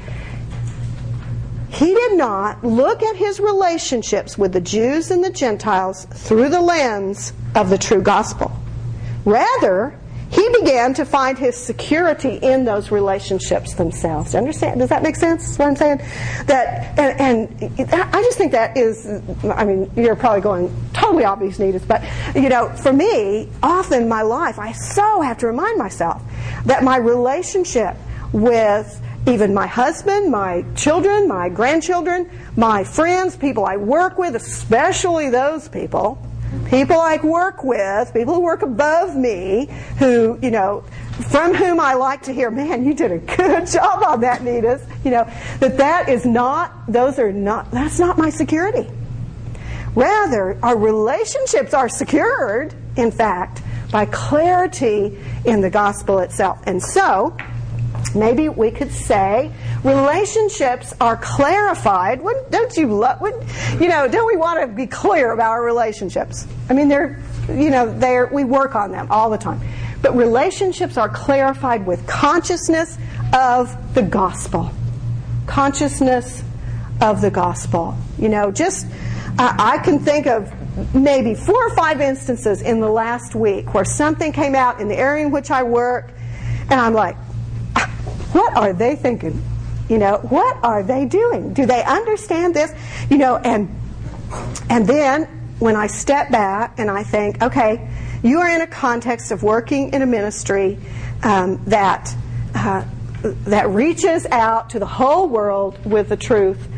He did not look at his relationships with the Jews and the Gentiles through the lens of the true gospel. Rather, he began to find his security in those relationships themselves. Do you understand? Does that make sense? That's what I'm saying? That, and, and I just think that is, I mean, you're probably going totally obvious, Needus, but, you know, for me, often in my life, I so have to remind myself that my relationship with even my husband, my children, my grandchildren, my friends, people I work with, especially those people, people I work with, people who work above me, who, you know, from whom I like to hear, man, you did a good job on that, Needus. You know, that that is not, those are not, that's not my security. Rather, our relationships are secured, in fact, by clarity in the gospel itself. And so, maybe we could say relationships are clarified. Wouldn't, don't you love? You know, don't we want to be clear about our relationships? I mean, they're, you know, they're we work on them all the time. But relationships are clarified with consciousness of the gospel. Consciousness of the gospel. You know, just uh, I can think of maybe four or five instances in the last week where something came out in the area in which I work, and I'm like, what are they thinking? You know, what are they doing? Do they understand this? You know, and and then when I step back and I think, okay, you are in a context of working in a ministry um, that uh, that reaches out to the whole world with the truth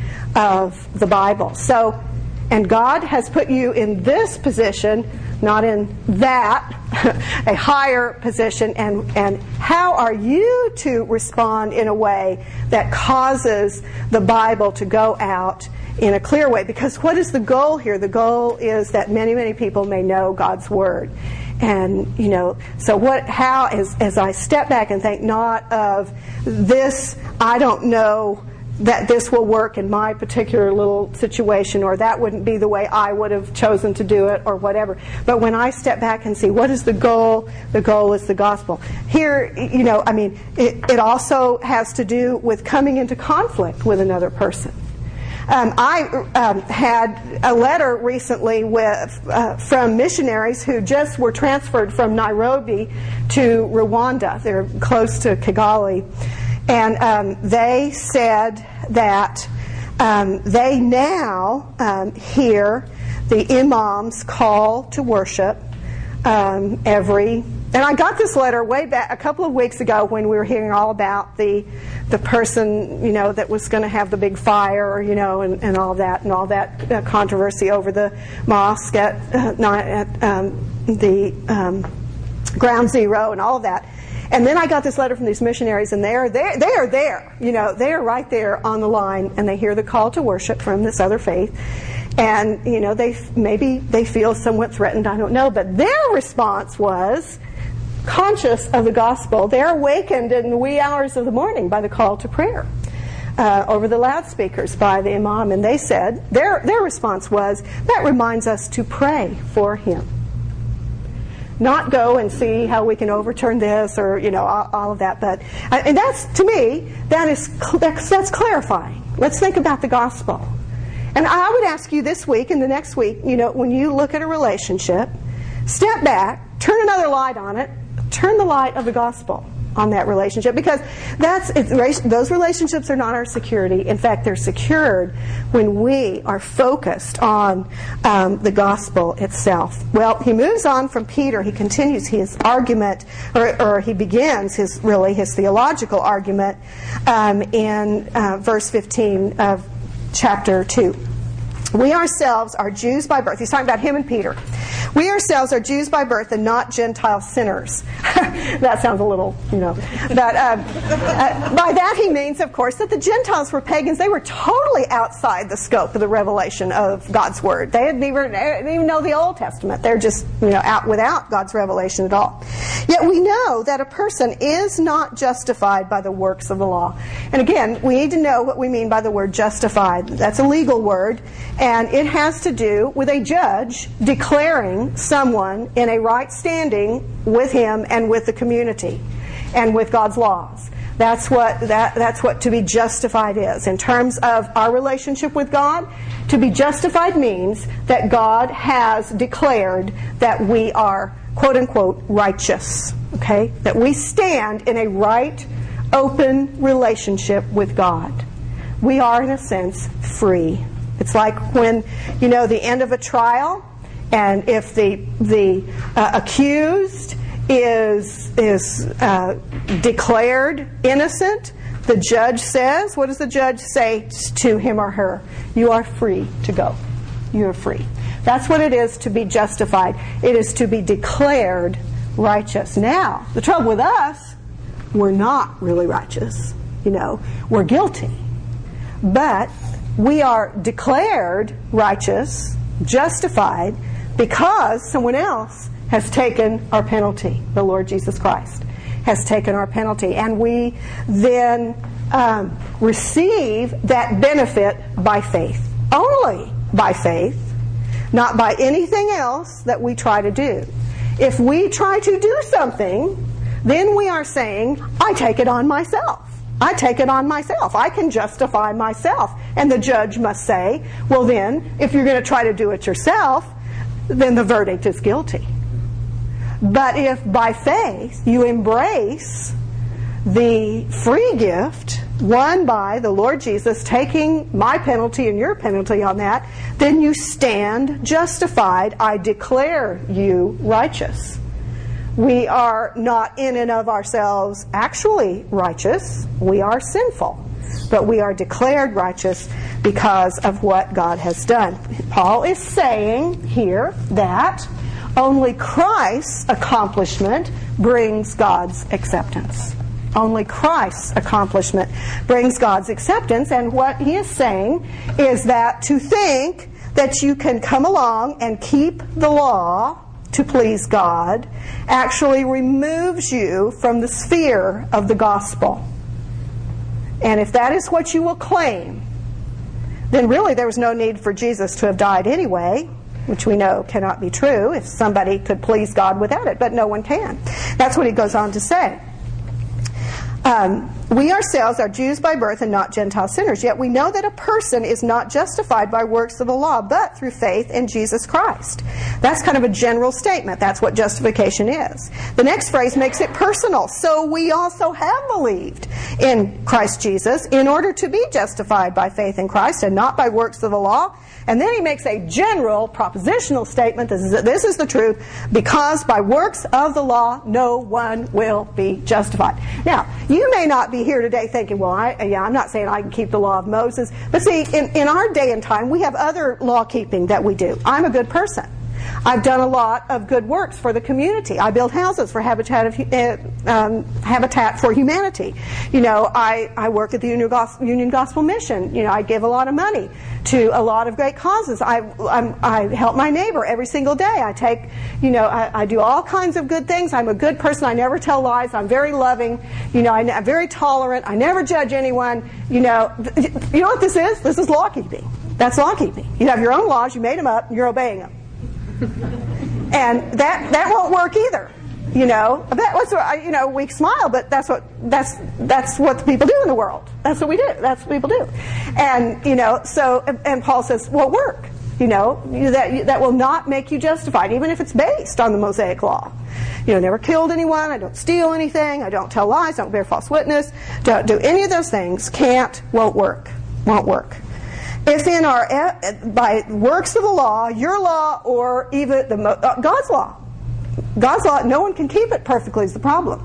of the Bible. So, and God has put you in this position, not in that, a higher position, and, and how are you to respond in a way that causes the Bible to go out in a clear way? Because what is the goal here? The goal is that many, many people may know God's Word. And, you know, so what, how, as, as I step back and think not of this, I don't know that this will work in my particular little situation, or that wouldn't be the way I would have chosen to do it, or whatever. But when I step back and see what is the goal, the goal is the gospel. Here, you know, I mean, it, it also has to do with coming into conflict with another person. Um, I um, had a letter recently with uh, from missionaries who just were transferred from Nairobi to Rwanda. They're close to Kigali. And um, they said that um, they now um, hear the imam's call to worship um, every. And I got this letter way back a couple of weeks ago when we were hearing all about the the person, you know, that was going to have the big fire, you know, and, and all that and all that uh, controversy over the mosque at, uh, not at um, the. Um, ground zero and all of that. And then I got this letter from these missionaries, and they are there. They are there. You know, they are right there on the line, and they hear the call to worship from this other faith. And, you know, they maybe they feel somewhat threatened, I don't know. But their response was conscious of the gospel. They're awakened in the wee hours of the morning by the call to prayer uh, over the loudspeakers by the imam. And they said, their, their response was, that reminds us to pray for him. Not go and see how we can overturn this or, you know, all, all of that. But and that's, to me, that is that's, that's clarifying. Let's think about the gospel. And I would ask you this week and the next week, you know, when you look at a relationship, step back, turn another light on it, turn the light of the gospel on that relationship, because that's it's, those relationships are not our security. In fact, they're secured when we are focused on um, the gospel itself. Well, he moves on from Peter. He continues his argument, or, or he begins his really his theological argument um, in uh, verse fifteen of chapter two. We ourselves are Jews by birth. He's talking about him and Peter. We ourselves are Jews by birth and not Gentile sinners. That sounds a little, you know. But um, uh, by that he means, of course, that the Gentiles were pagans. They were totally outside the scope of the revelation of God's Word. They didn't even, they didn't even know the Old Testament. They're just, you know, out without God's revelation at all. Yet we know that a person is not justified by the works of the law. And again, we need to know what we mean by the word justified. That's a legal word. And it has to do with a judge declaring someone in a right standing with him and with the community and with God's laws. That's what that, that's what to be justified is. In terms of our relationship with God, to be justified means that God has declared that we are, quote unquote, righteous. Okay? That we stand in a right, open relationship with God. We are, in a sense, free. It's like when, you know, the end of a trial, and if the the uh, accused is is uh, declared innocent, the judge says, what does the judge say to him or her? You are free to go. You are free. That's what it is to be justified. It is to be declared righteous. Now, the trouble with us, we're not really righteous. You know, we're guilty. But we are declared righteous, justified, because someone else has taken our penalty. The Lord Jesus Christ has taken our penalty. And we then um, receive that benefit by faith. Only by faith, not by anything else that we try to do. If we try to do something, then we are saying, I take it on myself. I take it on myself. I can justify myself. And the judge must say, well then, if you're going to try to do it yourself, then the verdict is guilty. But if by faith you embrace the free gift won by the Lord Jesus taking my penalty and your penalty on that, then you stand justified. I declare you righteous. We are not in and of ourselves actually righteous. We are sinful. But we are declared righteous because of what God has done. Paul is saying here that only Christ's accomplishment brings God's acceptance. Only Christ's accomplishment brings God's acceptance. And what he is saying is that to think that you can come along and keep the law to please God actually removes you from the sphere of the gospel. And if that is what you will claim, then really there was no need for Jesus to have died anyway, which we know cannot be true if somebody could please God without it, but no one can. That's what he goes on to say. Um, we ourselves are Jews by birth and not Gentile sinners, yet we know that a person is not justified by works of the law, but through faith in Jesus Christ. That's kind of a general statement. That's what justification is. The next phrase makes it personal. So we also have believed in Christ Jesus in order to be justified by faith in Christ and not by works of the law. And then he makes a general propositional statement. This is, this is the truth. Because by works of the law, no one will be justified. Now, you may not be here today thinking, well, I, yeah, I'm not saying I can keep the law of Moses. But see, in, in our day and time, we have other law keeping that we do. I'm a good person. I've done a lot of good works for the community. I build houses for Habitat of uh, um, Habitat for Humanity. You know, I, I work at the Union Gospel, Union Gospel Mission. You know, I give a lot of money to a lot of great causes. I I'm, I help my neighbor every single day. I take, you know, I, I do all kinds of good things. I'm a good person. I never tell lies. I'm very loving. You know, I, I'm very tolerant. I never judge anyone. You know, you know what this is? This is law keeping. That's law keeping. You have your own laws. You made them up. And you're obeying them. And that that won't work either. You know, that was what, you know, we smile, but that's what that's that's what the people do in the world. That's what we do. That's what people do. And you know, so and Paul says, well, work. You know, that that will not make you justified, even if it's based on the Mosaic law. You know, never killed anyone. I don't steal anything. I don't tell lies. Don't bear false witness. Don't do any of those things. Can't. Won't work. Won't work. If in our, by works of the law, your law, or even the, uh, God's law, God's law, no one can keep it perfectly is the problem.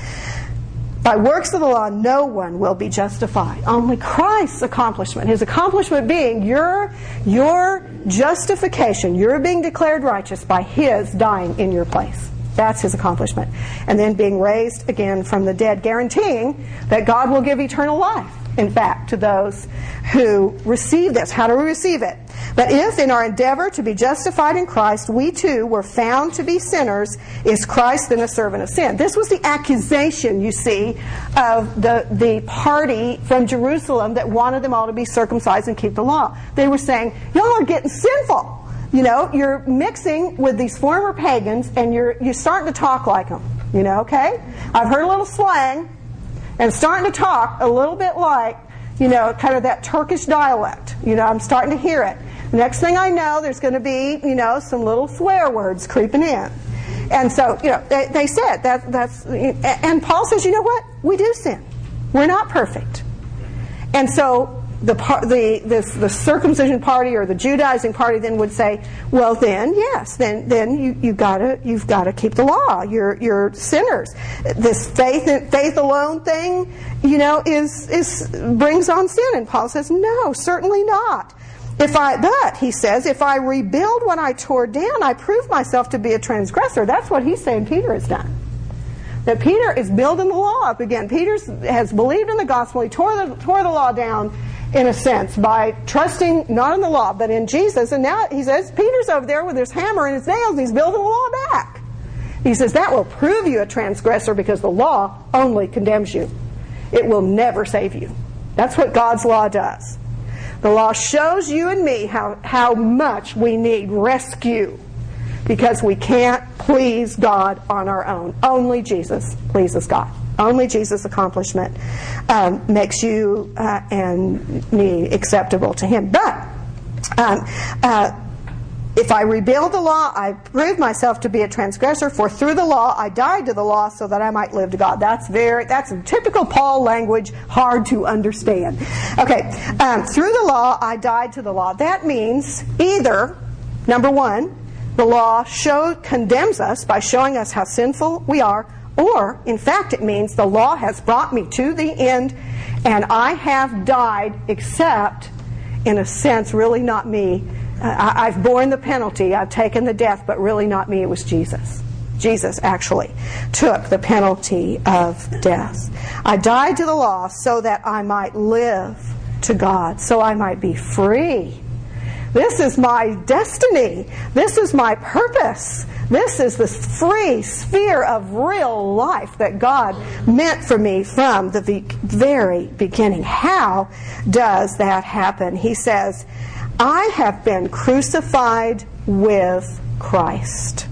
By works of the law, no one will be justified. Only Christ's accomplishment, his accomplishment being your, your justification, you're being declared righteous by his dying in your place. That's his accomplishment. And then being raised again from the dead, guaranteeing that God will give eternal life, in fact, to those who receive this. How do we receive it? But if in our endeavor to be justified in Christ, we too were found to be sinners, is Christ then a servant of sin? This was the accusation, you see, of the, the party from Jerusalem that wanted them all to be circumcised and keep the law. They were saying, y'all are getting sinful. You know, you're mixing with these former pagans and you're, you're starting to talk like them. You know, okay? I've heard a little slang and starting to talk a little bit like, you know, kind of that Turkish dialect. You know, I'm starting to hear it. Next thing I know, there's going to be, you know, some little swear words creeping in. And so, you know, they, they said that that's, and Paul says, you know what? We do sin. We're not perfect. And so the the the, the circumcision party or the Judaizing party then would say, well, then yes, then then you you gotta you've got to keep the law. You're you're sinners. This faith faith alone thing, you know, is is brings on sin. And Paul says, no, certainly not. If I, but, he says, if I rebuild what I tore down, I prove myself to be a transgressor. That's what he's saying Peter has done. That Peter is building the law up again. Peter has believed in the gospel. He tore the, tore the law down, in a sense, by trusting not in the law, but in Jesus. And now he says, Peter's over there with his hammer and his nails, and he's building the law back. He says, that will prove you a transgressor because the law only condemns you. It will never save you. That's what God's law does. The law shows you and me how, how much we need rescue because we can't please God on our own. Only Jesus pleases God. Only Jesus' accomplishment um, makes you uh, and me acceptable to him. But um, uh, if I rebuild the law, I prove myself to be a transgressor, for through the law I died to the law so that I might live to God. That's very that's typical Paul language, hard to understand. Okay, um, through the law I died to the law. That means either, number one, the law show, condemns us by showing us how sinful we are, or, in fact, it means the law has brought me to the end and I have died, except, in a sense, really not me. Uh, I've borne the penalty, I've taken the death, but really not me, it was Jesus. Jesus actually took the penalty of death. I died to the law so that I might live to God, so I might be free. This is my destiny. This is my purpose. This is the free sphere of real life that God meant for me from the very beginning. How does that happen? He says, I have been crucified with Christ.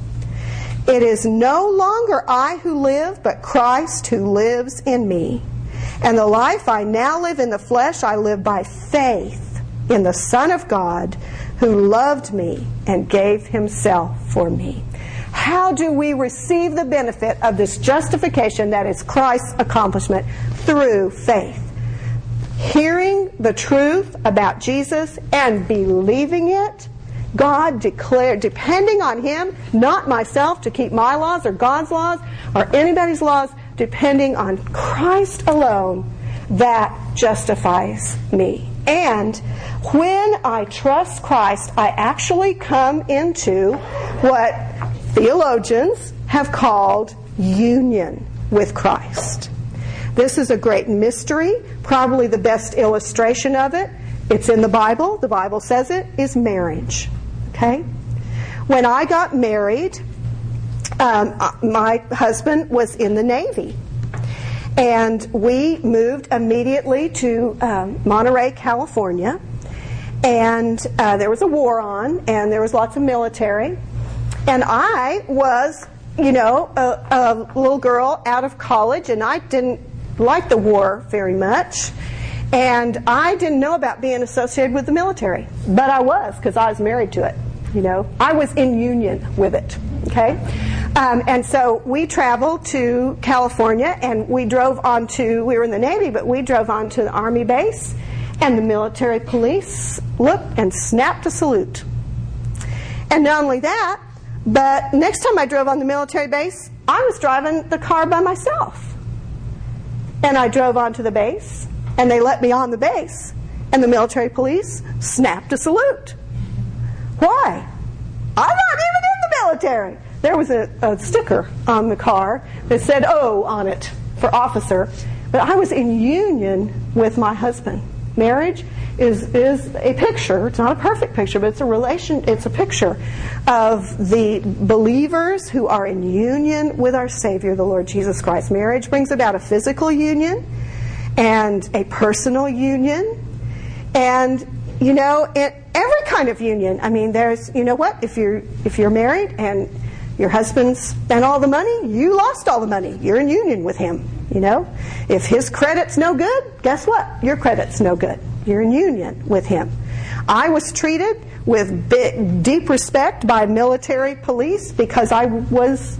It is no longer I who live, but Christ who lives in me. And the life I now live in the flesh, I live by faith in the Son of God who loved me and gave himself for me. How do we receive the benefit of this justification that is Christ's accomplishment? Through faith. Hearing the truth about Jesus and believing it, God declared, depending on him, not myself to keep my laws or God's laws or anybody's laws, depending on Christ alone, that justifies me. And when I trust Christ, I actually come into what theologians have called union with Christ. This is a great mystery. Probably the best illustration of it, it's in the Bible, the Bible says it, is marriage. Okay? When I got married, um, my husband was in the Navy. And we moved immediately to um, Monterey, California. And uh, there was a war on, and there was lots of military. And I was, you know, a, a little girl out of college, and I didn't like the war very much. And I didn't know about being associated with the military. But I was, because I was married to it. You know, I was in union with it. Okay? Um, and so we traveled to California, and we drove onto, we were in the Navy, but we drove onto the Army base, and the military police looked and snapped a salute. And not only that, but next time I drove on the military base, I was driving the car by myself. And I drove onto the base, and they let me on the base, and the military police snapped a salute. Why? I'm not even in the military. There was a, a sticker on the car that said "O" on it for officer, but I was in union with my husband. Marriage is is a picture. It's not a perfect picture, but it's a relation. It's a picture of the believers who are in union with our Savior, the Lord Jesus Christ. Marriage brings about a physical union and a personal union, and you know, it, every kind of union. I mean, there's, you know what? If you're if you're married and your husband spent all the money, you lost all the money. You're in union with him, you know. If his credit's no good, guess what? Your credit's no good. You're in union with him. I was treated with big, deep respect by military police because I was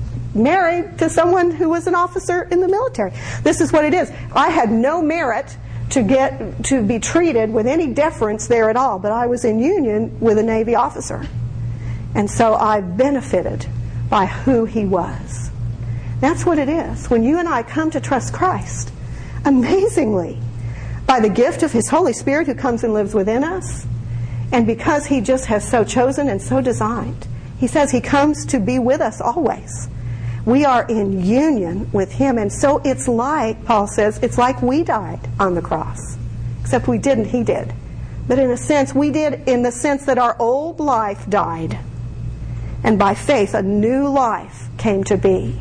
married to someone who was an officer in the military. This is what it is. I had no merit to get to be treated with any deference there at all, but I was in union with a Navy officer. And so I benefited by who he was. That's what it is. When you and I come to trust Christ, amazingly, by the gift of His Holy Spirit who comes and lives within us, and because He just has so chosen and so designed, He says He comes to be with us always. We are in union with Him, and so it's like, Paul says, it's like we died on the cross. Except we didn't, He did. But in a sense, we did in the sense that our old life died. And by faith, a new life came to be.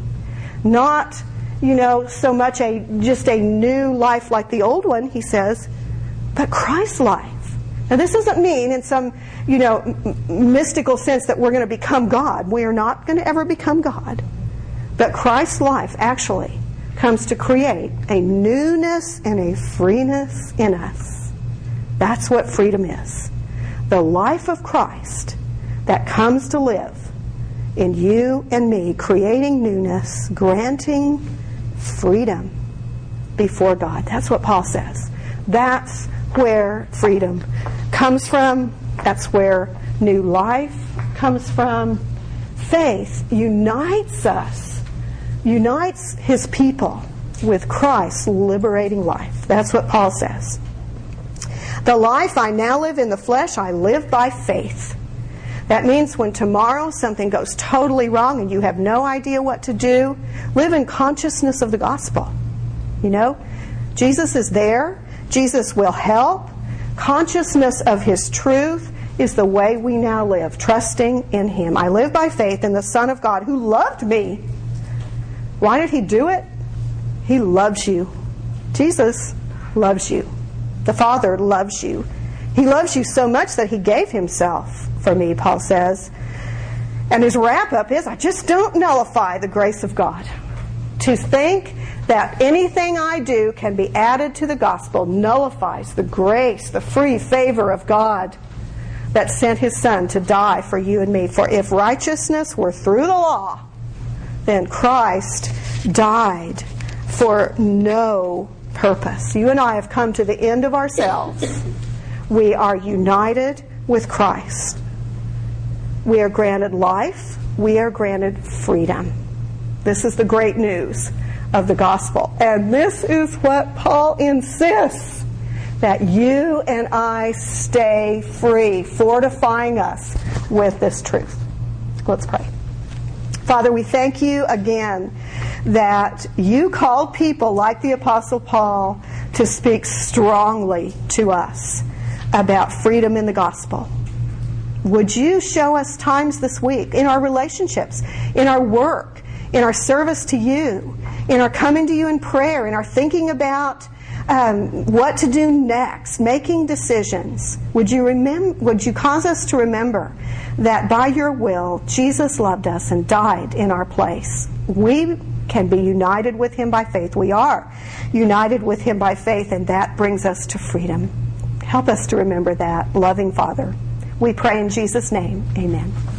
Not, you know, so much a just a new life like the old one, he says, but Christ's life. Now, this doesn't mean in some, you know, m- mystical sense that we're going to become God. We are not going to ever become God. But Christ's life actually comes to create a newness and a freeness in us. That's what freedom is. The life of Christ that comes to live in you and me, creating newness, granting freedom before God. That's what Paul says. That's where freedom comes from. That's where new life comes from. Faith unites us, unites His people with Christ's liberating life. That's what Paul says. The life I now live in the flesh, I live by faith. That means when tomorrow something goes totally wrong and you have no idea what to do, live in consciousness of the gospel. You know, Jesus is there. Jesus will help. Consciousness of His truth is the way we now live, trusting in Him. I live by faith in the Son of God who loved me. Why did He do it? He loves you. Jesus loves you. The Father loves you. He loves you so much that He gave Himself for me, Paul says. And his wrap-up is, I just don't nullify the grace of God. To think that anything I do can be added to the gospel nullifies the grace, the free favor of God that sent His Son to die for you and me. For if righteousness were through the law, then Christ died for no purpose. You and I have come to the end of ourselves. We are united with Christ. We are granted life. We are granted freedom. This is the great news of the gospel. And this is what Paul insists, that you and I stay free, fortifying us with this truth. Let's pray. Father, we thank you again that you called people like the Apostle Paul to speak strongly to us about freedom in the gospel. Would you show us times this week in our relationships, in our work, in our service to you, in our coming to you in prayer, in our thinking about um, what to do next, making decisions. Would you remember? Would you cause us to remember that by your will, Jesus loved us and died in our place? We can be united with him by faith. We are united with him by faith, and that brings us to freedom. Help us to remember that, loving Father. We pray in Jesus' name. Amen.